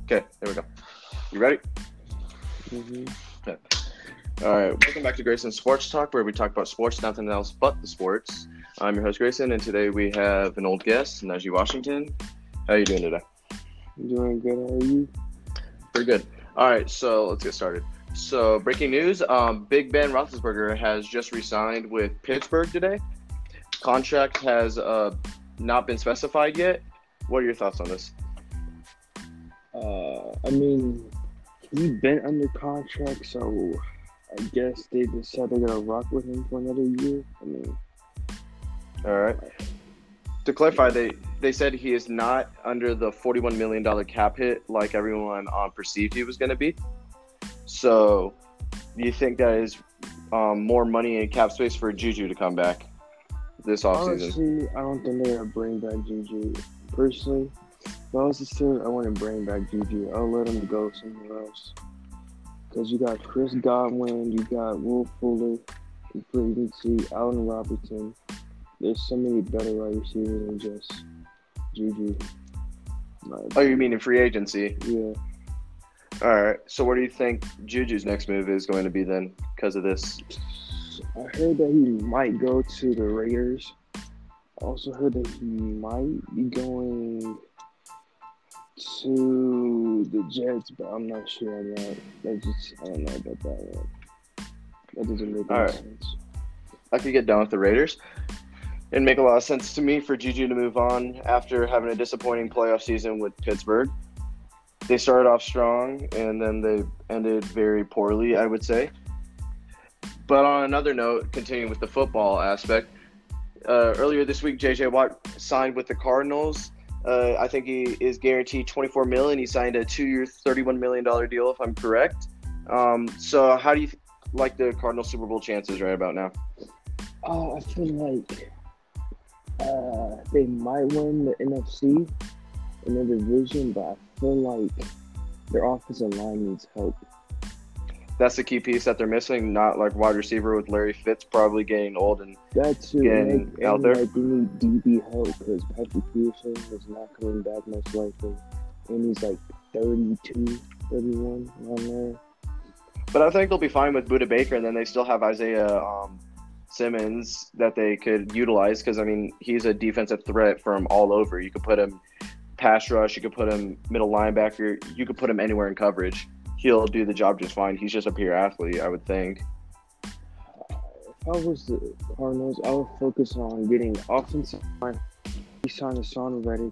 Okay, there we go. You ready? Hmm. Okay. All right. Welcome back to Grayson Sports Talk, where we talk about sports, nothing else but the sports. I'm your host, Grayson, and today we have an old guest, Najee Washington. How are you doing today? Doing good. How are you? Pretty good. All right, so let's get started. So, breaking news: Big Ben Roethlisberger has just re-signed with Pittsburgh today. Contract has not been specified yet. What are your thoughts on this? I mean, he's been under contract, so I guess they decided they're gonna rock with him for another year. I mean, All right. To clarify, they said he is not under the $41 million cap hit like everyone perceived he was going to be. So, do you think that is more money in cap space for Juju to come back this offseason? honestly, I don't think they're gonna bring back Juju. Personally, if I was the Steelers, I wouldn't bring back Juju. I'll let him go somewhere else. Because you got Chris Godwin, you got Will Fuller, in free agency, Allen Robinson. There's so many better wide receivers than just Juju. Oh, you mean in free agency? Yeah. All right. So, what do you think Juju's next move is going to be then because of this? I heard that he might go to the Raiders. I also heard that he might be going to the Jets, but I'm not sure on that. I don't know about that one. That doesn't make All any right. sense. I could get down with the Raiders. It'd make a lot of sense to me for Juju to move on after having a disappointing playoff season with Pittsburgh. They started off strong and then they ended very poorly, I would say. But on another note, continuing with the football aspect, earlier this week, J.J. Watt signed with the Cardinals. I think he is guaranteed $24 million. He signed a 2-year, $31 million deal, if I'm correct. So how do you like the Cardinals Super Bowl chances right about now? I feel like they might win the NFC in their division, but I feel like their offensive line needs help. That's the key piece that they're missing. Not like wide receiver with Larry Fitz probably getting old and That too, getting out there. like they need DB help because Patrick Peterson is not coming back most likely, and he's like 32, 31 around there. But I think they'll be fine with Buda Baker, and then they still have Isaiah Simmons that they could utilize because, I mean, he's a defensive threat from all over. You could put him pass rush, you could put him middle linebacker, you could put him anywhere in coverage. He'll do the job just fine. He's just a pure athlete, I would think. If I was the Cardinals, I would focus on getting offensive line. Re-sign Hassan Reddick.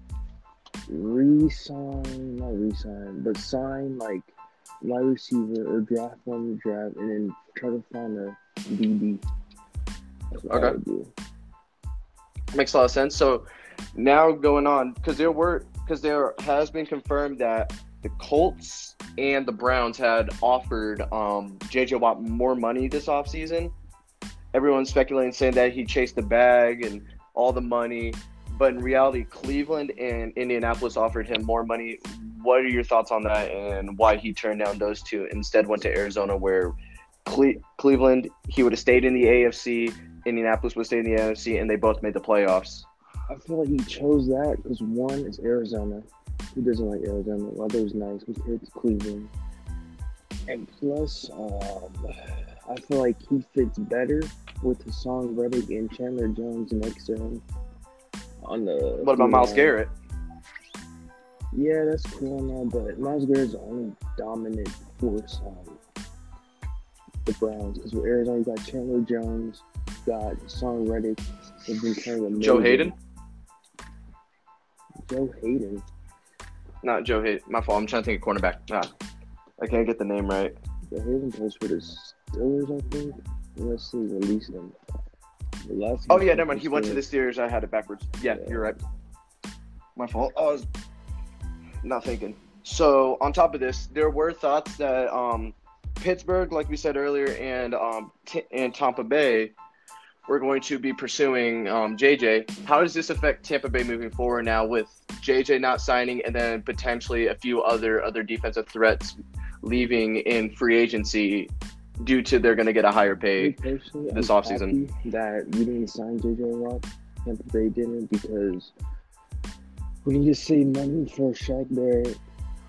Not resign, but sign like wide receiver or draft one in the draft, and then try to find a DB. That's what I Okay. would do. Makes a lot of sense. So now going on, because there has been confirmed that the Colts and the Browns had offered J.J. Watt more money this offseason. Everyone's speculating, saying that he chased the bag and all the money. But in reality, Cleveland and Indianapolis offered him more money. What are your thoughts on that and why he turned down those two, instead went to Arizona, where Cleveland, he would have stayed in the AFC, Indianapolis would stay in the NFC, and they both made the playoffs? I feel like he chose that because one is Arizona. Who doesn't like Arizona? Weather's nice compared to Cleveland. And plus, I feel like he fits better with Hassan Reddick and Chandler Jones next to him on the. What about Myles Garrett? Yeah, that's cool and all, but Myles Garrett's the only dominant force on the Browns. Because with Arizona, you got Chandler Jones, you got Hassan Reddick, who's been playing amazing. Joe Hayden? Joe Hayden. Not Joe Hayden. My fault. I'm trying to think of cornerback. I can't get the name right. Joe Hayden plays for the Steelers, I think. Unless they released him. Oh, yeah, never mind. He went to the Steelers. I had it backwards. Yeah, you're right. My fault. I was not thinking. So, on top of this, there were thoughts that Pittsburgh, like we said earlier, and Tampa Bay were going to be pursuing JJ. How does this affect Tampa Bay moving forward now with JJ not signing and then potentially a few other defensive threats leaving in free agency due to they're going to get a higher pay this offseason? That you didn't sign JJ Watt, Tampa Bay didn't, because when you just save money for Shaq Barrett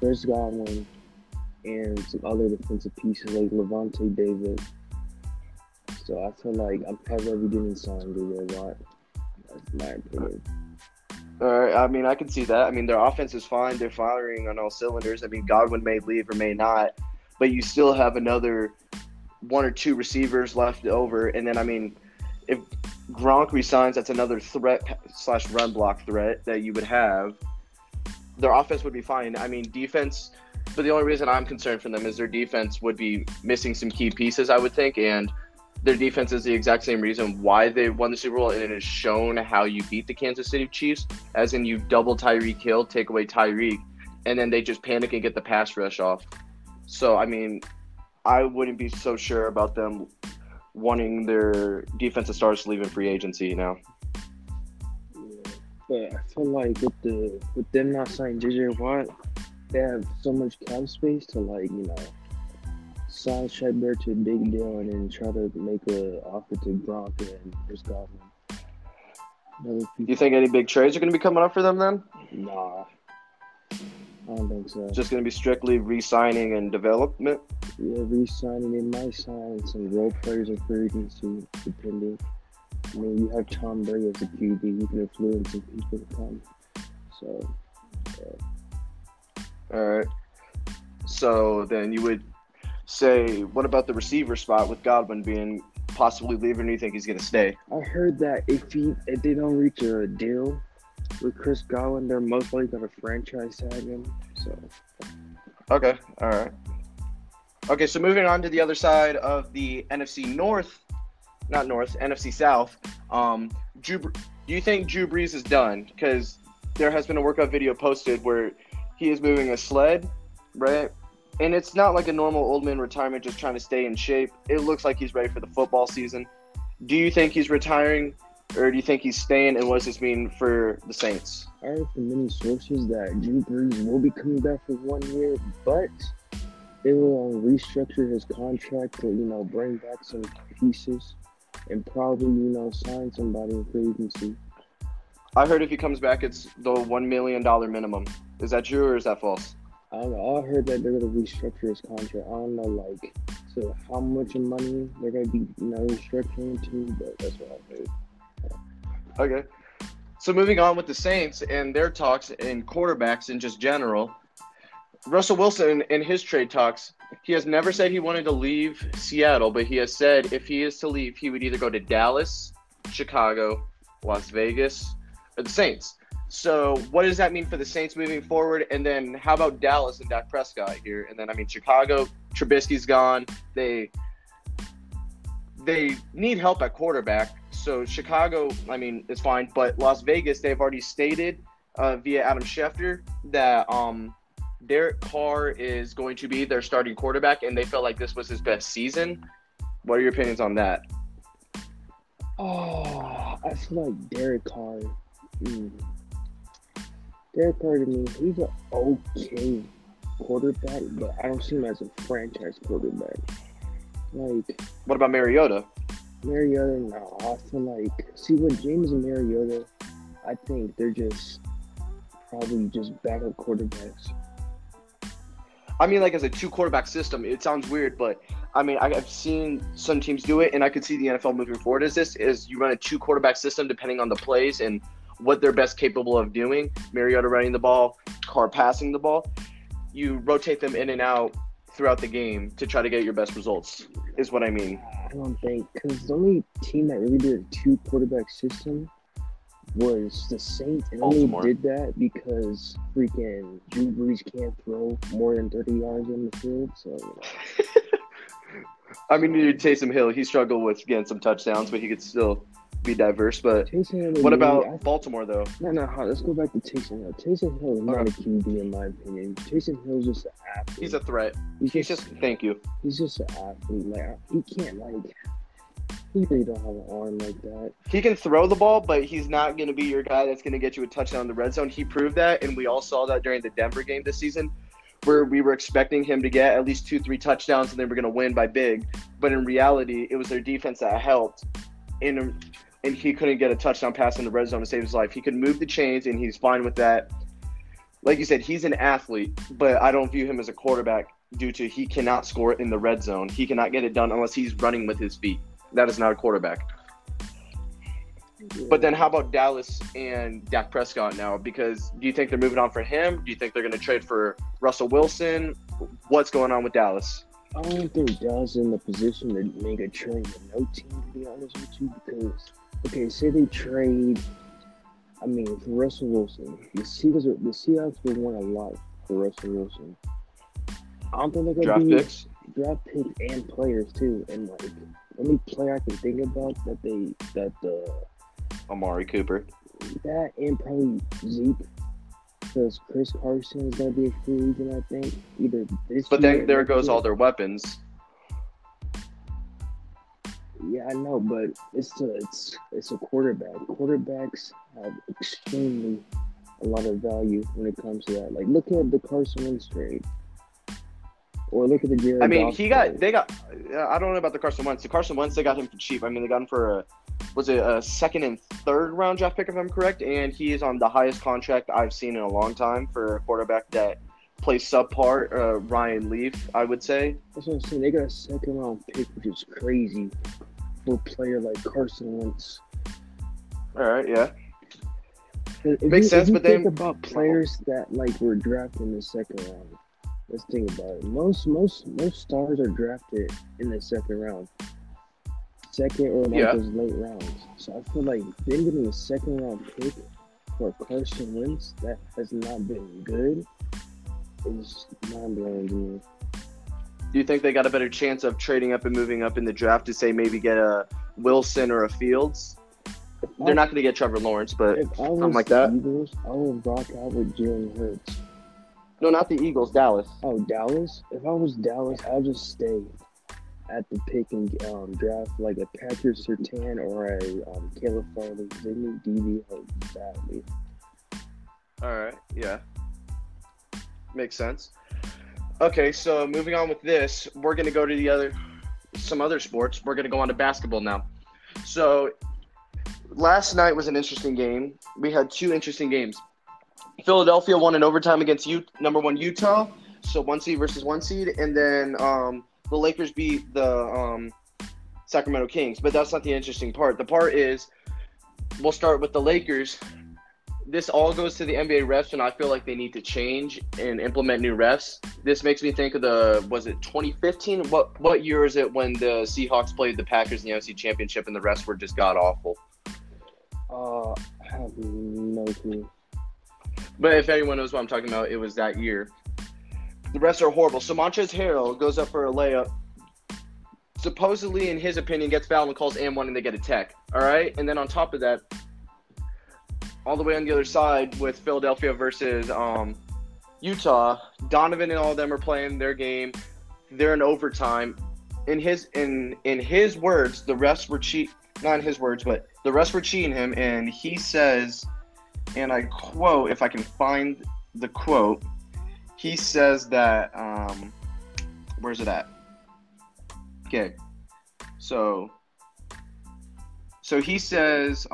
Chris Godwin and some other defensive pieces like Levante David. So I feel like I'm probably didn't sign DJ Watt. That's my opinion. All right, I mean, I can see that. I mean, their offense is fine. They're firing on all cylinders. I mean, Godwin may leave or may not, but you still have another one or two receivers left over. And then, I mean, if Gronk resigns, that's another threat/run block threat that you would have. Their offense would be fine. I mean, defense, but the only reason I'm concerned for them is their defense would be missing some key pieces, I would think, and their defense is the exact same reason why they won the Super Bowl, and it has shown how you beat the Kansas City Chiefs, as in you double Tyreek Hill, take away Tyreek, and then they just panic and get the pass rush off. So, I mean, I wouldn't be so sure about them wanting their defensive stars to leave in free agency now. Yeah, but I feel like with them not signing JJ Watt, they have so much cap space to sign Shaq Bear to a big deal and then try to make an offer to Gronk and Chris Godwin. You think any big trades are going to be coming up for them then? Nah, I don't think so. Just going to be strictly re-signing and development? Yeah, re-signing. They might sign some role players in free agency, depending. I mean, you have Tom Brady as a QB. You can influence some people to come. So, yeah. All right. So then you would say, what about the receiver spot with Godwin being possibly leaving? Do you think he's going to stay? I heard that if they don't reach a deal with Chris Godwin, they're most likely going to franchise tag him. So, okay, all right. Okay, so moving on to the other side of the NFC South. Do you think Drew Brees is done? Because there has been a workout video posted where he is moving a sled, right? And it's not like a normal old man retirement, just trying to stay in shape. It looks like he's ready for the football season. Do you think he's retiring, or do you think he's staying, and what does this mean for the Saints? I heard from many sources that Drew Brees will be coming back for 1 year, but they will restructure his contract to, bring back some pieces and probably, sign somebody in free agency. I heard if he comes back, it's the $1 million minimum. Is that true or is that false? I don't know. I heard that they're going to restructure his contract. I don't know, so how much money they're going to be, restructuring to, but that's what I heard. Okay. So moving on with the Saints and their talks and quarterbacks in just general, Russell Wilson in his trade talks, he has never said he wanted to leave Seattle, but he has said if he is to leave, he would either go to Dallas, Chicago, Las Vegas, or the Saints. So what does that mean for the Saints moving forward? And then how about Dallas and Dak Prescott here? And then, Chicago, Trubisky's gone. They need help at quarterback. So Chicago, it's fine. But Las Vegas, they've already stated via Adam Schefter that Derek Carr is going to be their starting quarterback, and they felt like this was his best season. What are your opinions on that? Oh, I feel like Derek Carr. Derek Carr, to me, he's an okay quarterback, but I don't see him as a franchise quarterback. What about Mariota? Mariota, no. I feel like, with James and Mariota, I think they're probably just backup quarterbacks. As a two-quarterback system, it sounds weird, but, I've seen some teams do it, and I could see the NFL moving forward is you run a two-quarterback system depending on the plays and what they're best capable of doing. Mariota running the ball, Carr passing the ball. You rotate them in and out throughout the game to try to get your best results, is what I mean. I don't think, because the only team that really did a two-quarterback system was the Saints, and only did that because freaking Drew Brees can't throw more than 30 yards in the field. So, Taysom Hill, he struggled with getting some touchdowns, but he could still be diverse. But what about Baltimore, though? No, let's go back to Taysom Hill. Taysom Hill is not a QB, in my opinion. Taysom Hill is just an athlete. He's a threat. Thank you. He's just an athlete. He can't, he really don't have an arm like that. He can throw the ball, but he's not going to be your guy that's going to get you a touchdown in the red zone. He proved that, and we all saw that during the Denver game this season, where we were expecting him to get at least 2-3 touchdowns, and they were going to win by big. But in reality, it was their defense that helped, and he couldn't get a touchdown pass in the red zone to save his life. He could move the chains, and he's fine with that. like you said, he's an athlete, but I don't view him as a quarterback due to he cannot score in the red zone. He cannot get it done unless he's running with his feet. That is not a quarterback. Yeah. But then how about Dallas and Dak Prescott now? Because do you think they're moving on for him? Do you think they're going to trade for Russell Wilson? What's going on with Dallas? I don't think Dallas is in the position to make a trade with no team, to be honest with you, because, okay, say they trade, I mean, for Russell Wilson, the Seahawks would want a lot for Russell Wilson. I don't think they're going to Draft be draft picks and players, too. And, like, the only player I can think about Amari Cooper. that and probably Zeke. Because Chris Carson is going to be a free agent, I think. Either this But year then there or goes next all year. their weapons. Yeah, I know, but it's a quarterback. Quarterbacks have extremely a lot of value when it comes to that. Like, look at the Carson Wentz trade, or look at the Jared I mean, Goff trade. I don't know about the Carson Wentz. The Carson Wentz, they got him for cheap. I mean, they got him for a second and third round draft pick, if I'm correct? And he is on the highest contract I've seen in a long time for a quarterback that plays subpar, Ryan Leaf, I would say. That's what I'm saying. They got a second round pick, which is crazy for a player like Carson Wentz. All right, yeah. If Makes sense, if you but think then- about players that like were drafted in the second round. Let's think about it. Most stars are drafted in the second round, second or like Yeah. those late rounds. So I feel like them getting a second round pick for Carson Wentz that has not been good is mind blowing to me. Do you think they got a better chance of trading up and moving up in the draft to say maybe get a Wilson or a Fields? They're not going to get Trevor Lawrence, but If I was something like the that. Eagles, I would rock out with Jalen Hurts. No, not the Eagles, Dallas. Oh, Dallas? If I was Dallas, I'll just stay at the pick and draft like a Patrick Surtain or a Caleb Farley. They need DB help badly. All right, yeah. Makes sense. Okay, so moving on with this, we're going to go to some other sports. We're going to go on to basketball now. So last night was an interesting game. We had two interesting games. Philadelphia won in overtime against number one Utah, so 1 seed versus 1 seed, and then the Lakers beat the Sacramento Kings. But that's not the interesting part. The part is, we'll start with the Lakers. This all goes to the NBA refs, and I feel like they need to change and implement new refs. This makes me think of was it 2015? What year is it when the Seahawks played the Packers in the NFC Championship and the refs were just god-awful? I have no clue. But if anyone knows what I'm talking about, it was that year. The refs are horrible. So Montrezl Harrell goes up for a layup. Supposedly, in his opinion, gets fouled and calls and 1 and they get a tech. All right? And then on top of that, all the way on the other side with Philadelphia versus Utah, Donovan and all of them are playing their game. They're in overtime. In his words, the refs were not in his words, but the refs were cheating him, and he says, and I quote, if I can find the quote, he says that, where's it at? Okay, so he says,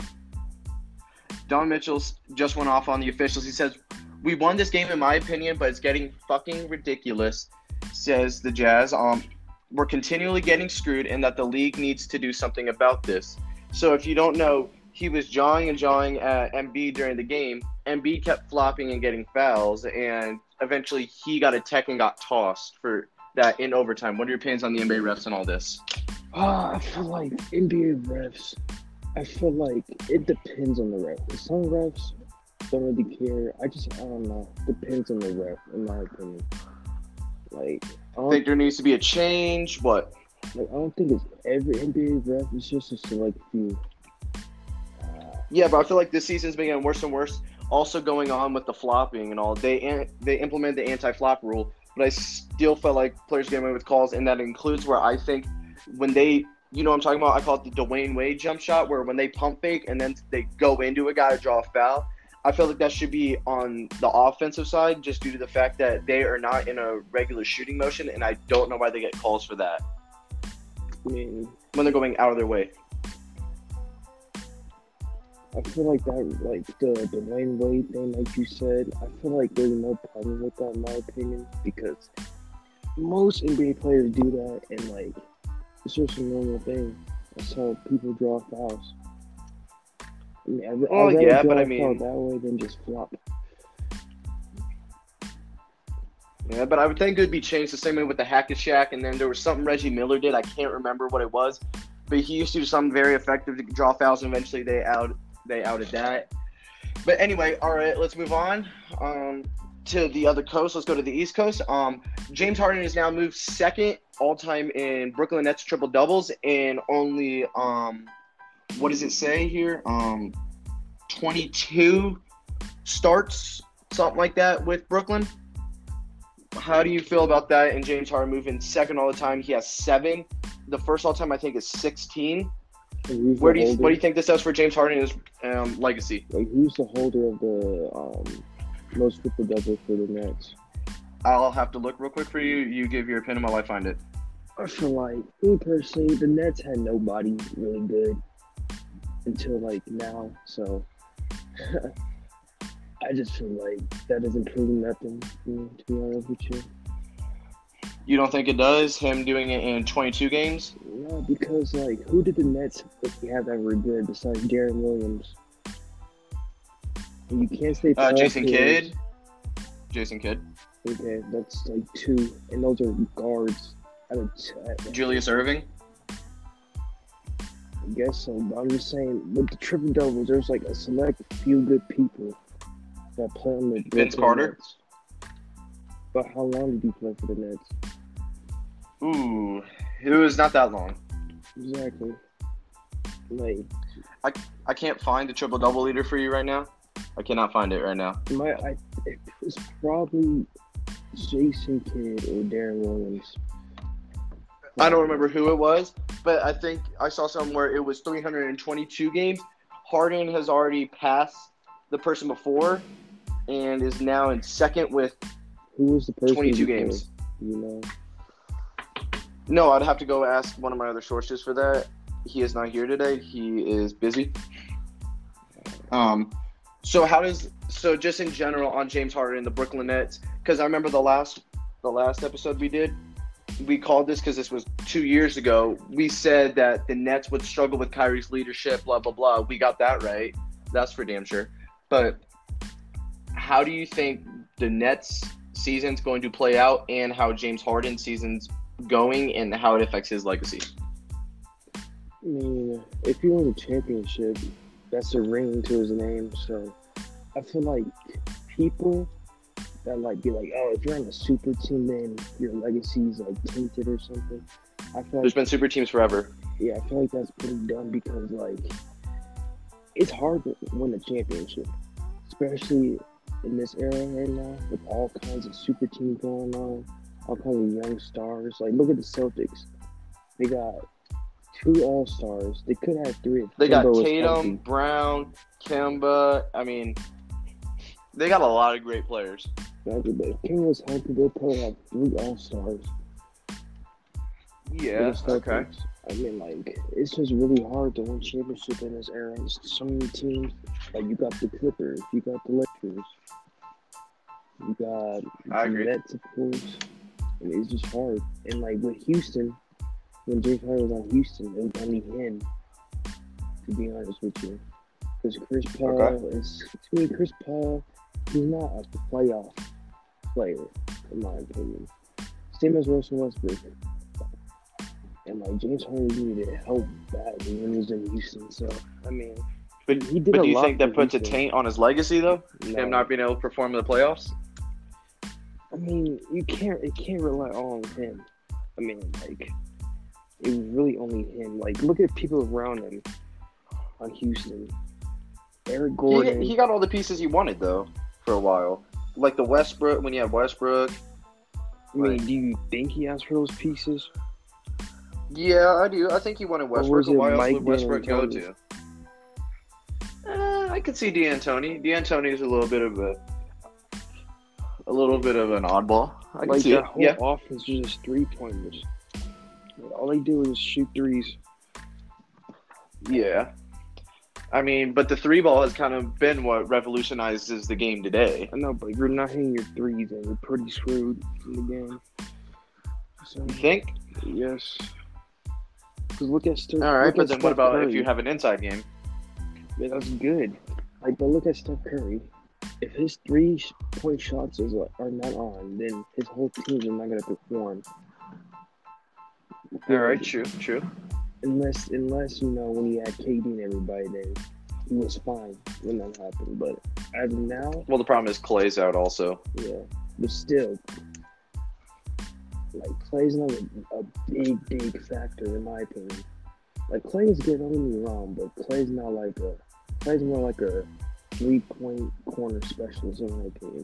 Don Mitchell just went off on the officials. He says, we won this game in my opinion, but it's getting fucking ridiculous, says the Jazz. We're continually getting screwed and that the league needs to do something about this. So if you don't know, he was jawing at Embiid during the game. Embiid kept flopping and getting fouls, and eventually he got a tech and got tossed for that in overtime. What are your opinions on the NBA refs and all this? I feel like NBA refs, I feel like it depends on the ref. Some refs don't really care. I don't know. Depends on the ref, in my opinion. Like, I Think there needs to be a change? What? don't think it's every NBA ref. It's just a select few. Yeah, but I feel like this season's been getting worse and worse. Also going on with the flopping and all. They implemented the anti-flop rule, but I still felt like players getting away with calls, and that includes where I think when they, you know what I'm talking about, I call it the Dwayne Wade jump shot, where when they pump fake and then they go into a guy to draw a foul. I feel like that should be on the offensive side just due to the fact that they are not in a regular shooting motion, and I don't know why they get calls for that I mean, when they're going out of their way. I feel like that, like the Dwayne Wade thing, like you said, I feel like there's no problem with that, in my opinion, because most NBA players do that, and like it's just a normal thing. That's how people draw fouls. I mean, I'd Well, rather yeah, draw but I a foul mean, that way than just flop. yeah, but I would think it would be changed the same way with the Hack a Shack, and then there was something Reggie Miller did. I can't remember what it was, but he used to do something very effective to draw fouls, and eventually they outed that. But anyway, all right, let's move on to the other coast. Let's go to the East Coast. James Harden has now moved second all time in Brooklyn Nets triple doubles, and only what does it say here? 22 starts, something like that, with Brooklyn. How do you feel about that? And James Harden moving second all the time. He has 7. The first all time I think is 16. What do you think this does for James Harden and his legacy? Like, who's the holder of the most triple doubles for the Nets? I'll have to look real quick for you. You give your opinion while I find it. I feel like, me personally, the Nets had nobody really good until like now, so I just feel like that doesn't prove nothing, to be honest with you. You don't think it does? Him doing it in 22 games? No, because like, who did the Nets have that were good besides Darren Williams? And you can't say Jason Kidd. Jason Kidd. Okay, that's like 2, and those are guards. Julius Erving. I guess so, but I'm just saying, with the triple doubles, there's like a select few good people that play on the Vince Carter. Nets. But how long did he play for the Nets? Ooh, it was not that long. Exactly. Like, I can't find the triple double leader for you right now. I cannot find it right now. It was probably Jason Kidd or Darren Williams. I don't remember who it was, but I think I saw somewhere it was 322 games. Harden has already passed the person before and is now in second with who was the person 22 before, games. You know? No, I'd have to go ask one of my other sources for that. He is not here today. He is busy. So just in general on James Harden and the Brooklyn Nets, because I remember the last episode we did, we called this because this was 2 years ago. We said that the Nets would struggle with Kyrie's leadership, blah, blah, blah. We got that right. That's for damn sure. But how do you think the Nets season's going to play out and how James Harden's season's going and how it affects his legacy? I mean, if he wins a championship, that's a ring to his name. So I feel like people that like be like, oh, if you're on a super team, then your legacy's like tainted or something. I feel There's been super teams forever. Yeah, I feel like that's pretty dumb because like it's hard to win a championship, especially in this era right now with all kinds of super teams going on, all kinds of young stars. Like, look at the Celtics. They got 2 All-Stars. They could have 3. They got Kemba was Tatum, healthy. Brown, Kemba. I mean, they got a lot of great players. Exactly, but if Kemba was healthy, they'd probably have 3 All-Stars. Yeah, okay. I mean, like, it's just really hard to win championship in this era. There's so many teams. Like, you got the Clippers, you got the Lakers, you got I the agree. Nets, of course. I mean, it's just hard. And, like, with Houston, when James Harden was on Houston, it was only him, to be honest with you. Because Chris Paul Chris Paul, he's not a playoff player, in my opinion. Same as Russell Westbrook. And like James Harden needed help badly when he was in Houston. So I mean, But he did do a you lot think that for puts a Houston. taint on his legacy, though? No. Him not being able to perform in the playoffs? I mean, it can't rely on him. I mean, like, it was really only him. Like, look at people around him on Houston. Eric Gordon. He got all the pieces he wanted, though, for a while. Like the Westbrook, when you had Westbrook. I mean, do you think he asked for those pieces? Yeah, I do. I think he wanted Westbrook. was it Why else Mike would Westbrook go D'Antoni? to? I could see D'Antoni. D'Antoni is a little bit of an oddball. I can Like, see that it. whole Yeah. offense was just 3-pointers. Like, all they do is shoot threes. Yeah. I mean, but the three ball has kind of been what revolutionizes the game today. I know, but you're not hitting your threes, and you're pretty screwed in the game. So, You think? yes. Because look at Steph. All right, but then what about Curry. if you have an inside game? Yeah, that's good. Like, but look at Steph Curry. If his 3-point shots are not on, then his whole team is not going to perform. All right, true. Unless when he had KD and everybody, then he was fine when that happened. But as of now, Well, the problem is Clay's out also. yeah. But still, like Clay's not a big factor in my opinion. Like Clay is good, don't get me wrong, but Clay's more like a 3-point corner specialist in my opinion.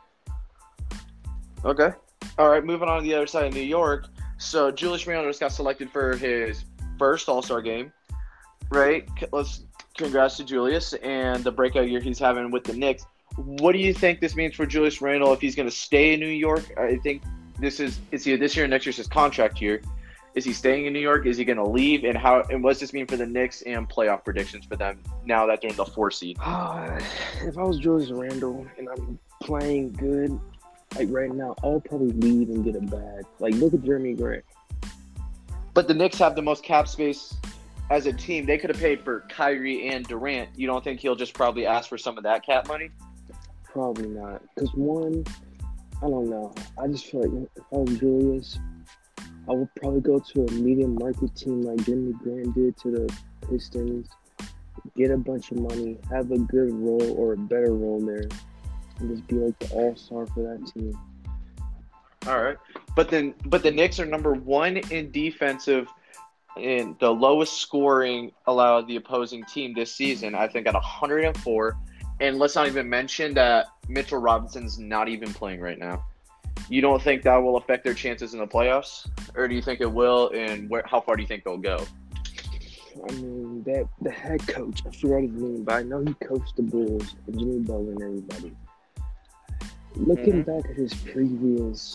Okay. All right, moving on to the other side of New York. So Julius Randle just got selected for his first All-Star game, right? Congrats to Julius and the breakout year he's having with the Knicks. What do you think this means for Julius Randle if he's going to stay in New York? I think it's either this year or next year's his contract year. Is he staying in New York? Is he going to leave? And what does this mean for the Knicks and playoff predictions for them now that they're in the 4 seed? If I was Julius Randle and I'm playing good, like right now, I'll probably leave and get a bag. Like, look at Jeremy Grant. But the Knicks have the most cap space as a team. They could have paid for Kyrie and Durant. You don't think he'll just probably ask for some of that cap money? Probably not. Because one, I don't know. I just feel like if I was Julius, I would probably go to a medium market team like Jeremy Grant did to the Pistons, get a bunch of money, have a good role or a better role there, and just be like the all-star for that team. All right. But the Knicks are number 1 in defensive and the lowest scoring allowed the opposing team this season, I think at 104. And let's not even mention that Mitchell Robinson's not even playing right now. You don't think that will affect their chances in the playoffs? Or do you think it will? And how far do you think they'll go? I mean, the head coach, I forgot his name, but I know he coached the Bulls and Jimmy Butler and everybody. Looking back at his previous,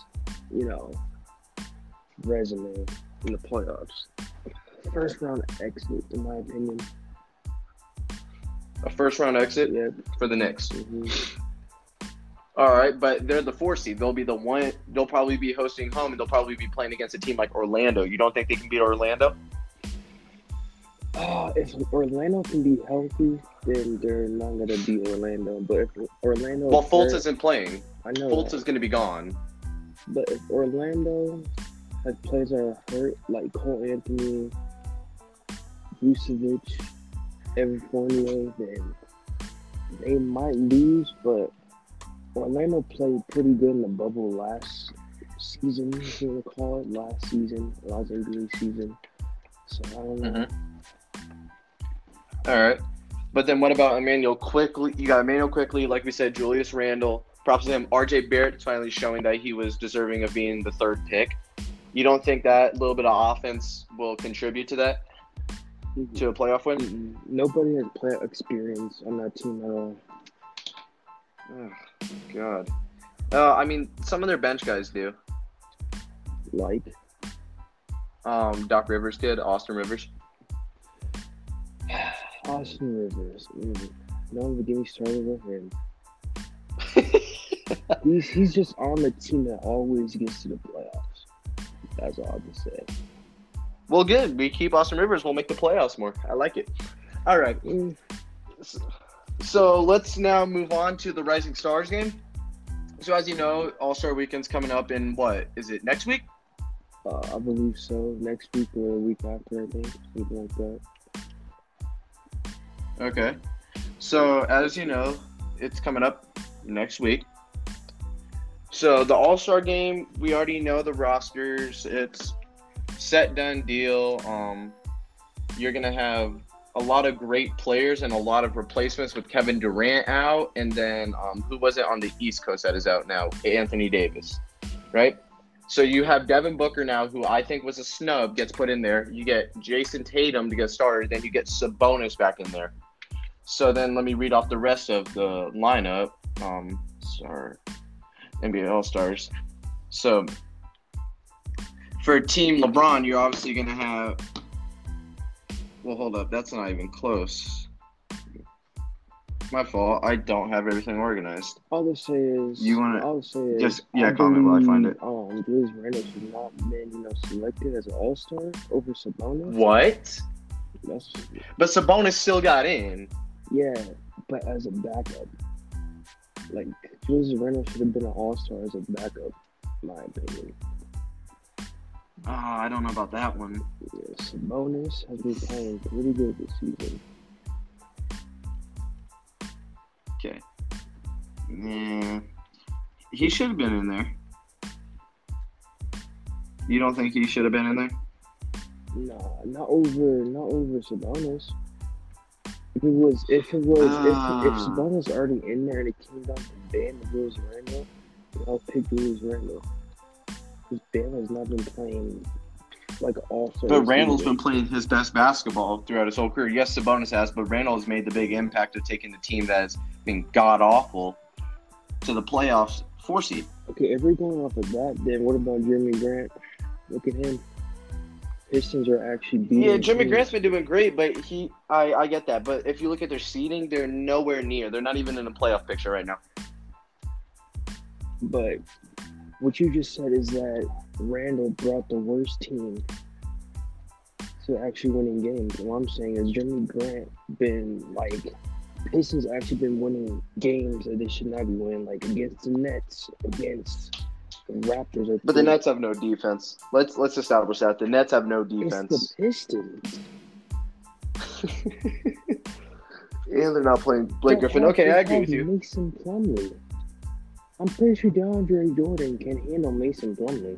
resume in the playoffs, first round exit, in my opinion. A first round exit for the Knicks. Mm-hmm. All right, but they're the 4 seed. They'll be the one. They'll probably be hosting home, and they'll probably be playing against a team like Orlando. You don't think they can beat Orlando? If Orlando can be healthy, then they're not gonna beat Orlando. But if Orlando, Fultz isn't playing. I know Fultz that. is going to be gone. But if Orlando has players that are hurt, like Cole Anthony, Vucevic, Evan Fournier, then they might lose. But Orlando played pretty good in the bubble last season, if you want to call it, last NBA season. So I don't know. Mm-hmm. All right. But then what about Emmanuel Quickly? You got Emmanuel Quickly, like we said, Julius Randle. Props to him. RJ Barrett finally showing that he was deserving of being the 3rd pick. You don't think that little bit of offense will contribute to that? Mm-hmm. To a playoff win? Mm-hmm. Nobody has playoff experience on that team at all. Oh, God. I mean, some of their bench guys do. Like? Doc Rivers kid, Austin Rivers. Austin Rivers. Don't even get me started with him. He's just on the team that always gets to the playoffs. That's all I can say. Well, good. We keep Austin Rivers. We'll make the playoffs more. I like it. All right. So let's now move on to the Rising Stars game. So as you know, All-Star Weekend's coming up in what? Is it next week? I believe so. Next week or a week after, I think. Something like that. Okay. So as you know, it's coming up next week. So the All-Star game, we already know the rosters. It's set, done deal. You're going to have a lot of great players and a lot of replacements with Kevin Durant out. And then who was it on the East Coast that is out now? Anthony Davis, right? So you have Devin Booker now, who I think was a snub, gets put in there. You get Jason Tatum to get started. Then you get Sabonis back in there. So then let me read off the rest of the lineup. NBA All-Stars. So for Team LeBron, you're obviously going to have... Well, hold up. That's not even close. My fault. I don't have everything organized. All I'll say is, You want to all I'll say is, just, I comment while I find believe it. Julius Randle should not been, selected as an All-Star over Sabonis. What? That's But Sabonis still got in. yeah, but as a backup, like Julius Randle should have been an All-Star as a backup, in my opinion. Oh, I don't know about that one. Yeah, Sabonis has been playing pretty good this season. Okay. Yeah. He should have been in there. You don't think he should have been in there? Nah, not over Sabonis. If Sabonis already in there and it came down to Bam and Julius Randle, I'll pick Julius Randle. Because Bam has not been playing like all-star. But Randall's been playing his best basketball throughout his whole career. Yes, Sabonis has, but Randall has made the big impact of taking the team that has been god-awful to the playoffs 4 seed. Okay, if we're going off of that, then what about Jeremy Grant? Look at him. Pistons are actually beating. Yeah, Jeremy Grant's been doing great, but I get that. But if you look at their seeding, they're nowhere near. They're not even in the playoff picture right now. But what you just said is that Randall brought the worst team to actually winning games. What I'm saying is Jeremy Grant Pistons actually been winning games that they should not be winning, like against the Nets, against the Raptors. But the Nets have no defense. Let's establish that. The Nets have no defense. It's the Pistons. And they're not playing Blake Griffin. Okay, I agree with you. Mason Plumlee. I'm pretty sure DeAndre Jordan can handle Mason Plumlee.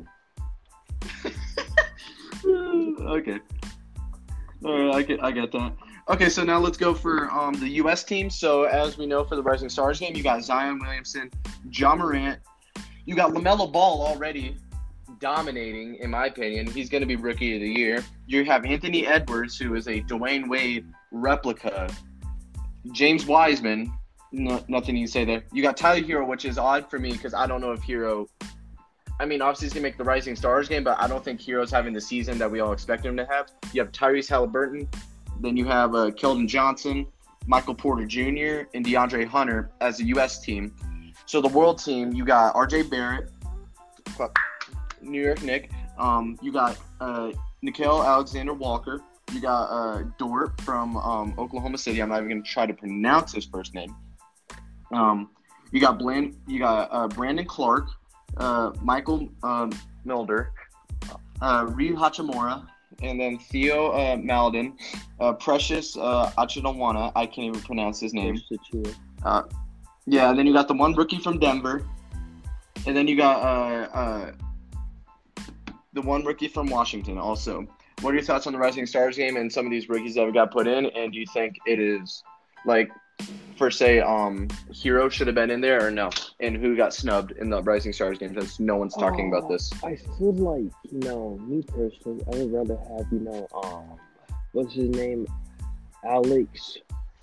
Okay. All right, I get that. Okay, so now let's go for the U.S. team. So as we know for the Rising Stars game, you got Zion Williamson, Ja Morant. You got LaMelo Ball already dominating, in my opinion. He's going to be Rookie of the Year. You have Anthony Edwards, who is a Dwayne Wade replica. James Wiseman. Nothing you can say there. You got Tyler Hero, which is odd for me because I don't know if Hero – I mean, obviously he's going to make the Rising Stars game, but I don't think Hero's having the season that we all expect him to have. You have Tyrese Halliburton. Then you have Keldon Johnson, Michael Porter Jr., and DeAndre Hunter as the U.S. team. So the world team, you got R.J. Barrett, New York Knicks. You got Nickeil Alexander-Walker. You got Dort from Oklahoma City. I'm not even going to try to pronounce his first name. You got Brandon Clark, Michael Milder, Rui Hachimura, and then Theo Maledon, Precious Achidawana. I can't even pronounce his name. Yeah, and then you got the one rookie from Denver, and then you got the one rookie from Washington also. What are your thoughts on the Rising Stars game and some of these rookies that we got put in? And do you think it is, like, for say, Hero should have been in there or no? And who got snubbed in the Rising Stars game since no one's talking about this? I feel like, me personally, I would rather have, what's his name? Alex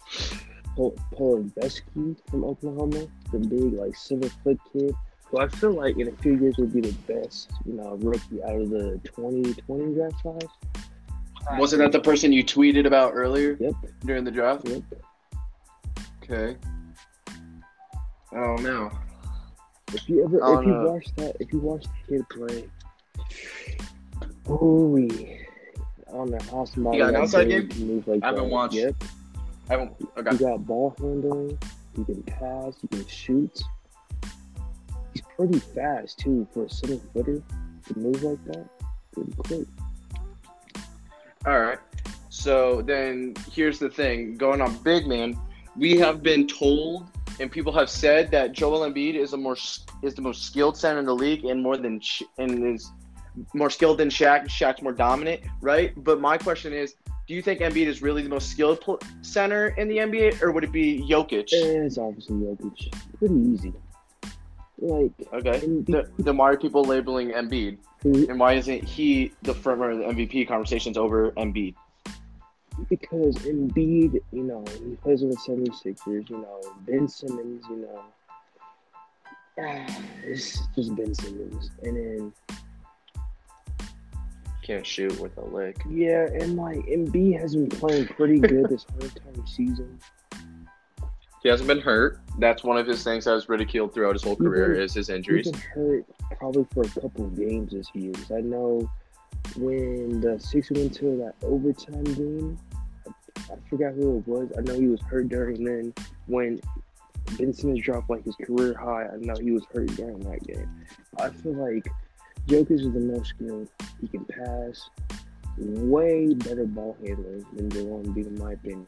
Polavetsky from Oklahoma, the big, 7-foot kid. So I feel like in a few years will be the best, rookie out of the 2020 draft class. Wasn't that the person you tweeted about earlier? Yep. During the draft? Yep. Okay. Oh no. If you watch the kid play, holy, I don't know how somebody. You got an outside game? Move like I haven't watched. Yep. Okay. You got ball handling. You can pass. You can shoot. He's pretty fast too for a 7-footer to move like that. Pretty quick. All right. So then here's the thing. Going on big man, we have been told and people have said that Joel Embiid is the most skilled center in the league and is more skilled than Shaq. Shaq's more dominant, right? But my question is, do you think Embiid is really the most skilled center in the NBA, or would it be Jokic? It's obviously Jokic. Pretty easy. Okay. Then why are people labeling Embiid? And why isn't he the front runner of the MVP conversations over Embiid? Because Embiid, he plays with the 76ers, Ben Simmons, it's just Ben Simmons. And then can't shoot with a lick. Yeah, and Embiid has been playing pretty good this whole entire season. He hasn't been hurt. That's one of his things that was ridiculed throughout his whole career is his He's injuries. been hurt probably for a couple of games this year. 'Cause I know when the Sixers went to that overtime game, I forgot who it was. I know he was hurt during then. When Ben Simmons dropped like his career high, I know he was hurt during that game. I feel like Jokic is the most skilled. He can pass. Way better ball handler than Joel Embiid, in my opinion.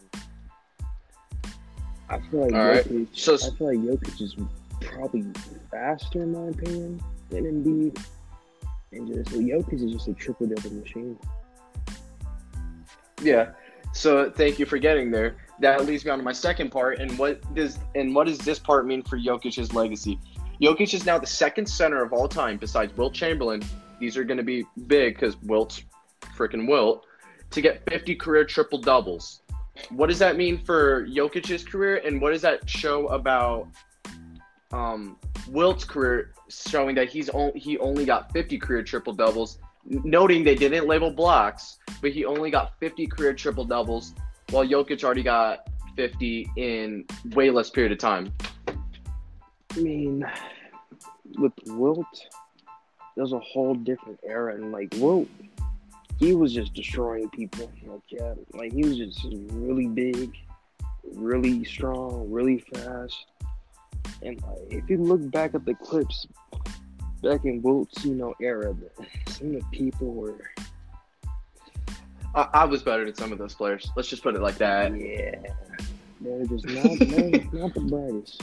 I feel like All right. Jokic is probably faster, in my opinion, than Embiid. And Jokic is just a triple double machine. Yeah. So thank you for getting there. That leads me on to my second part. And what does this part mean for Jokic's legacy? Jokic is now the second center of all time besides Wilt Chamberlain. These are going to be big because Wilt's freaking Wilt to get 50 career triple doubles. What does that mean for Jokic's career, and what does that show about Wilt's career, showing that he only got 50 career triple doubles, noting they didn't label blocks, but he only got 50 career triple doubles, while Jokic already got 50 in way less period of time. I mean, with Wilt, there's a whole different era, and like Wilt, he was just destroying people. Like he was just really big, really strong, really fast. And if you look back at the clips back in Wilt's, era, some of the people were. I was better than some of those players. Let's just put it like that. Yeah, they're just not the brightest.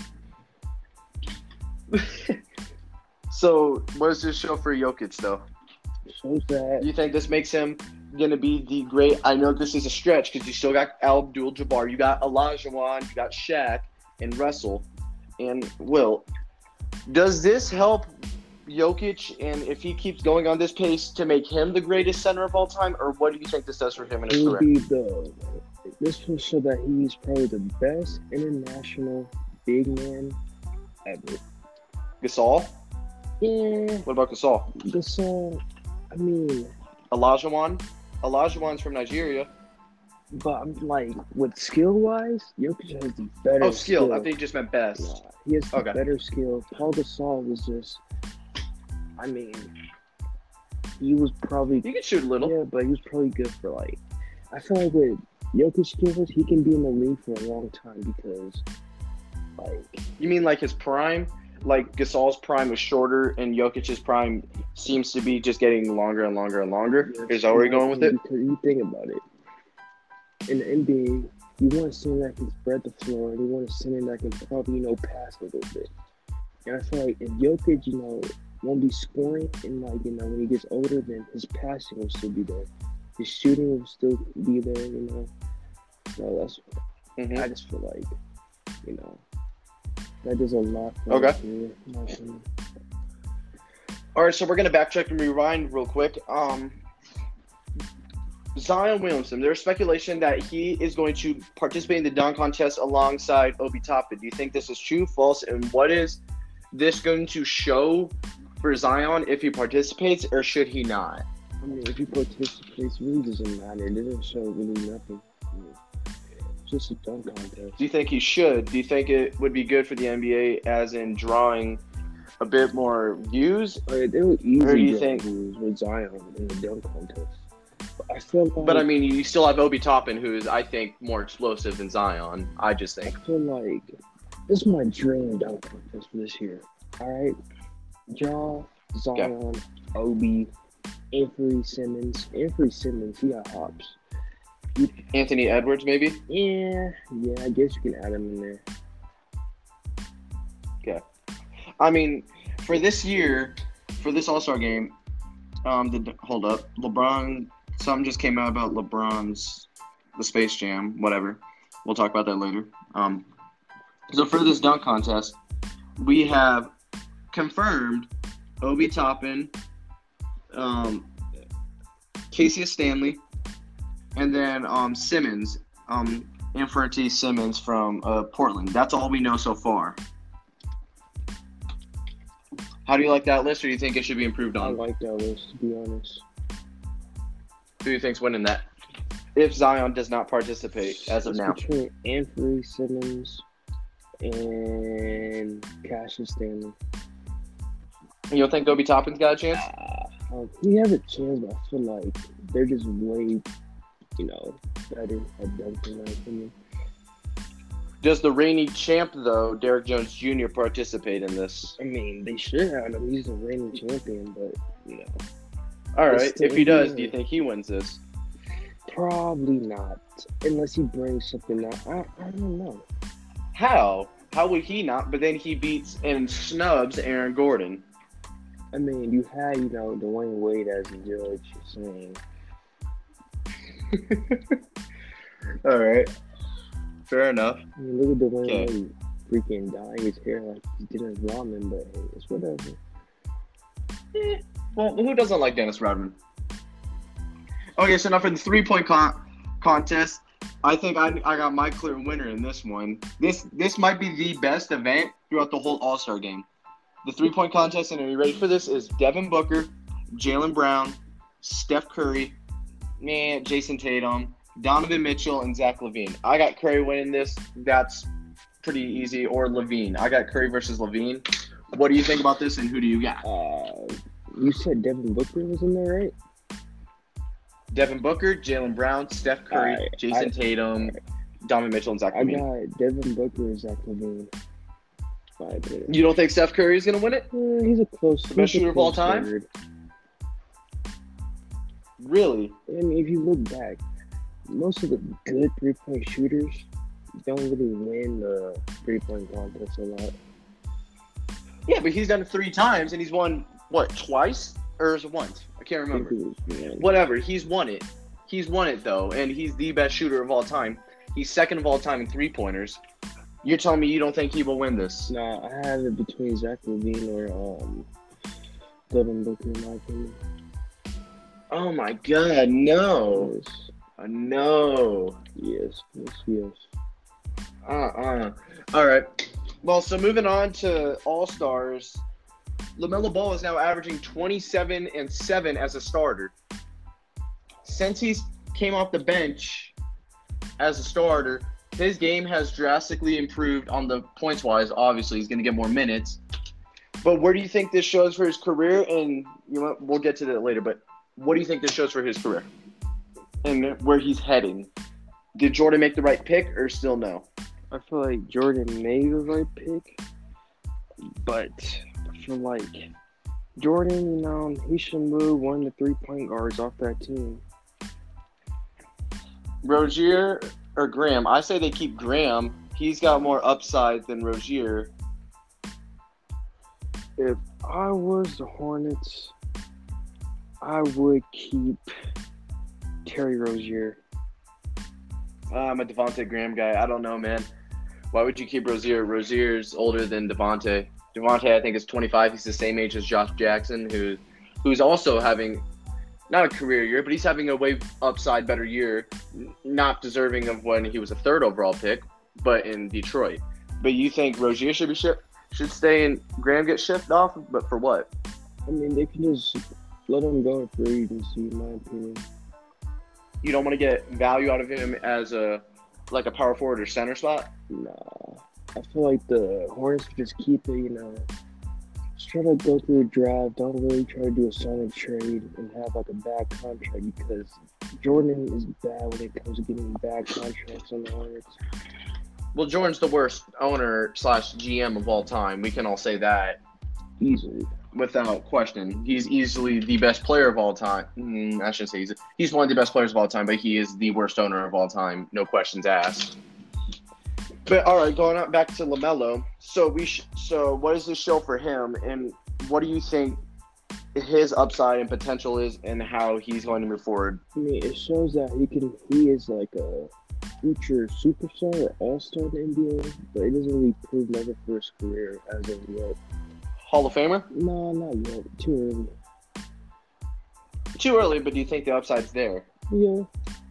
So, what does this show for Jokic, though? Shows that. Do you think this makes him going to be the great? I know this is a stretch because you still got Abdul-Jabbar, you got Olajuwon, you got Shaq, and Russell, and Wilt. Does this help Jokic, and if he keeps going on this pace, to make him the greatest center of all time, or what do you think this does for him in his career? This will show that he's probably the best international big man ever. Gasol? Yeah. What about Gasol? Gasol, I mean... Olajuwon? Olajuwon's from Nigeria. But I'm like, with skill-wise, Jokic has the better skill. I think you just meant best. Nah, he has the better skill. Paul Gasol was just... I mean, he was probably... He could shoot a little. Yeah, but he was probably good for, like... I feel like with Jokic skills, he can be in the league for a long time because, like... You mean like his prime? Like Gasol's prime was shorter and Jokic's prime seems to be just getting longer and longer and longer? Yeah, is that where you're going with it? Because you think about it. In the NBA, you want a center that can spread the floor, and you want a center that can probably, pass a little bit. And I feel like if Jokic, won't be scoring, and when he gets older, then his passing will still be there. His shooting will still be there, So that's I just feel like, that does a lot for his career, in my opinion. All right, so we're going to backtrack and rewind real quick. Zion Williamson, there's speculation that he is going to participate in the dunk contest alongside Obi Toppin. Do you think this is true, false, and what is this going to show for Zion if he participates, or should he not? I mean, if he participates, it really doesn't matter. It doesn't show really nothing. It's just a dunk contest. Do you think he should? Do you think it would be good for the NBA, as in drawing a bit more views? They were easy or do you think views with Zion in the dunk contest? I feel like, but I mean, you still have Obi Toppin, who is, I think, more explosive than Zion. I just think. I feel like this is my dream dunk contest for this year. All right, Zion, Obi, Anthony Simmons. Anthony Simmons, he got hops. Anthony Edwards, maybe? Yeah, I guess you can add him in there. Okay. I mean, for this year, for this All-Star game, hold up. LeBron, something just came out about LeBron's, the Space Jam, whatever. We'll talk about that later. So for this dunk contest, we have confirmed Obi Toppin, Cassius Stanley, and then Simmons, Anthony Simmons from Portland. That's all we know so far. How do you like that list, or do you think it should be improved on? I like that list, to be honest. Who do you think's winning that? If Zion does not participate as of now. Between Anthony Simmons, and Cassius Stanley. You don't think Obi Toppin's got a chance? He has a chance, but I feel like they're just way, better at dunking, in my opinion. Does the reigning champ, though, Derrick Jones Jr., participate in this? I mean, they should have him. He's the reigning champion, but, All right. If he does, do you think he wins this? Probably not. Unless he brings something out. I don't know. How? How would he not? But then he beats and snubs Aaron Gordon. I mean, you had, Dwayne Wade as a judge saying. All right. Fair enough. I mean, look at Dwayne Wade freaking dyeing his hair like he did his ramen, but hey, it's whatever. Well, who doesn't like Dennis Rodman? Okay, so now for the 3-point contest, I think I got my clear winner in this one. This might be the best event throughout the whole All-Star game. The 3-point contest, and are you ready for this, is Devin Booker, Jaylen Brown, Steph Curry, Jason Tatum, Donovan Mitchell, and Zach LaVine. I got Curry winning this. That's pretty easy. Or LaVine. I got Curry versus LaVine. What do you think about this, and who do you got? You said Devin Booker was in there, right? Devin Booker, Jaylen Brown, Steph Curry, Jason Tatum, Donovan Mitchell, and Zach LaVine. I got Devin Booker and Zach LaVine. You don't think Steph Curry is going to win it? He's a close best shooter of all time. Third. Really? I mean, if you look back, most of the good 3-point shooters don't really win the 3-point contest a lot. Yeah, but he's done it 3 times, and he's won, twice? Or is it once? I can't remember. Whatever, he's won it. He's won it, though, and he's the best shooter of all time. He's second of all time in 3-pointers. You're telling me you don't think he will win this? Nah, I have it between Zach LaVine or Devin Booker, in my opinion. Oh my God, no. Yes. No. Yes. All right. Well, so moving on to All-Stars, LaMelo Ball is now averaging 27 and 7 as a starter. Since he came off the bench as a starter, his game has drastically improved on the points-wise. Obviously, he's going to get more minutes. But where do you think this shows for his career? And we'll get to that later, but what do you think this shows for his career and where he's heading? Did Jordan make the right pick or still no? I feel like Jordan made the right pick, but I feel like Jordan, he should move one of the 3-point guards off that team. Rozier or Graham? I say they keep Graham. He's got more upside than Rozier. If I was the Hornets, I would keep Terry Rozier. I'm a Devontae Graham guy. I don't know, man. Why would you keep Rozier? Rozier's older than Devontae. Devontae, I think, is 25. He's the same age as Josh Jackson, who's also having not a career year, but he's having a way upside better year, not deserving of when he was a 3rd overall pick, but in Detroit. But you think Rozier should stay and Graham get shipped off, but for what? I mean, they can just let him go in free agency, in my opinion. You don't want to get value out of him as a power forward or center spot? Nah. I feel like the Hornets could just keep it, just try to go through a draft. Don't really try to do a sign and trade and have a bad contract, because Jordan is bad when it comes to getting bad contracts on the Hornets. Well, Jordan's the worst owner/GM of all time. We can all say that. Easily. Without question. He's easily the best player of all time. I shouldn't say he's one of the best players of all time, but he is the worst owner of all time. No questions asked. But all right, going back to LaMelo. So what does this show for him, and what do you think his upside and potential is, and how he's going to move forward? I mean, it shows that he is like a future superstar or all-star in the NBA, but it doesn't really prove nothing for his career as of yet. Hall of Famer? No, not yet. Too early. Too early, but do you think the upside's there? Yeah.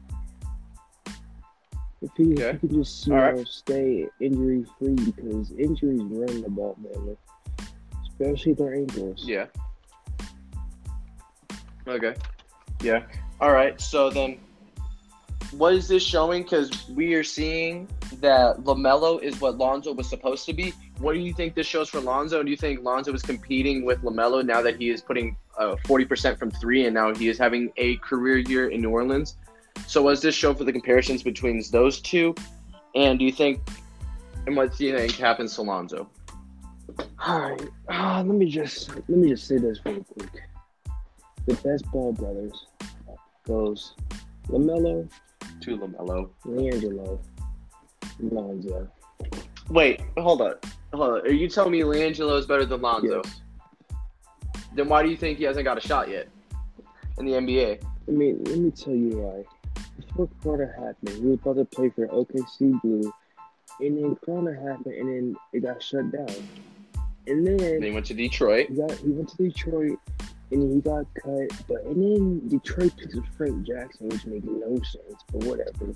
If he could just stay injury-free, because injuries run the ball, man. Especially their ankles. Yeah. Okay. Yeah. All right. So then, what is this showing? Because we are seeing that LaMelo is what Lonzo was supposed to be. What do you think this shows for Lonzo? Do you think Lonzo is competing with LaMelo now that he is putting 40% from three, and now he is having a career year in New Orleans? So what does this show for the comparisons between those two? And what do you think happens to Lonzo? All right. Let me just say this real quick. The best ball brothers goes LaMelo, To LaMelo. LiAngelo, Lonzo. Wait, hold on. Are you telling me LiAngelo is better than Lonzo? Yes. Then why do you think he hasn't got a shot yet in the NBA? Let me tell you why. Before Corona happened, he was about to play for OKC Blue, and then Corona happened, and then it got shut down. And then he went to Detroit. He went to Detroit, and then he got cut. And then Detroit picked up Frank Jackson, which makes no sense, but whatever.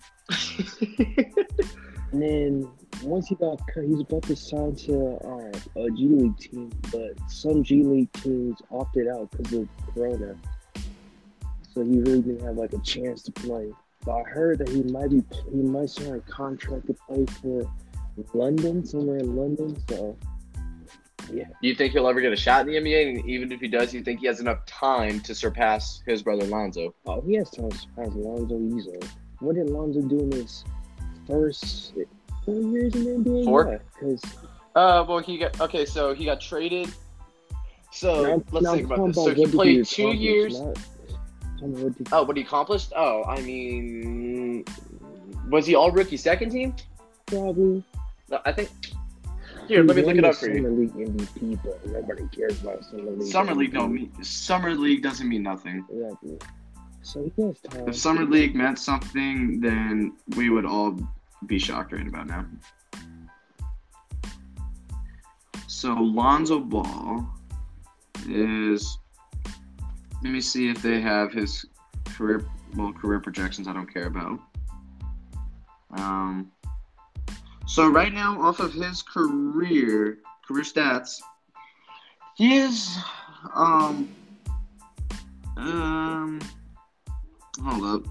And then once he got cut, he was about to sign to a G League team, but some G League teams opted out because of Corona. So he really didn't have like a chance to play. But I heard that he might sign a contract to play for London, somewhere in London. So yeah. Do you think he'll ever get a shot in the NBA? And even if he does, you think he has enough time to surpass his brother Lonzo? Oh, he has time to surpass Lonzo easily. What did Lonzo do in his first 4 years in the NBA? 4? Yeah, because so he got traded. So let's think about this. About So he played 2 years. What he accomplished? Oh, I mean, was he all rookie second team? Probably. No, I think. Here, let me look it up for you. Summer League MVP, but nobody cares about Summer League. Summer League doesn't mean nothing. Exactly. So he has time. If Summer League meant something, then we would all be shocked right about now. So Lonzo Ball is. Let me see if they have his career projections. I don't care about. So right now, off of his career stats, he is hold up.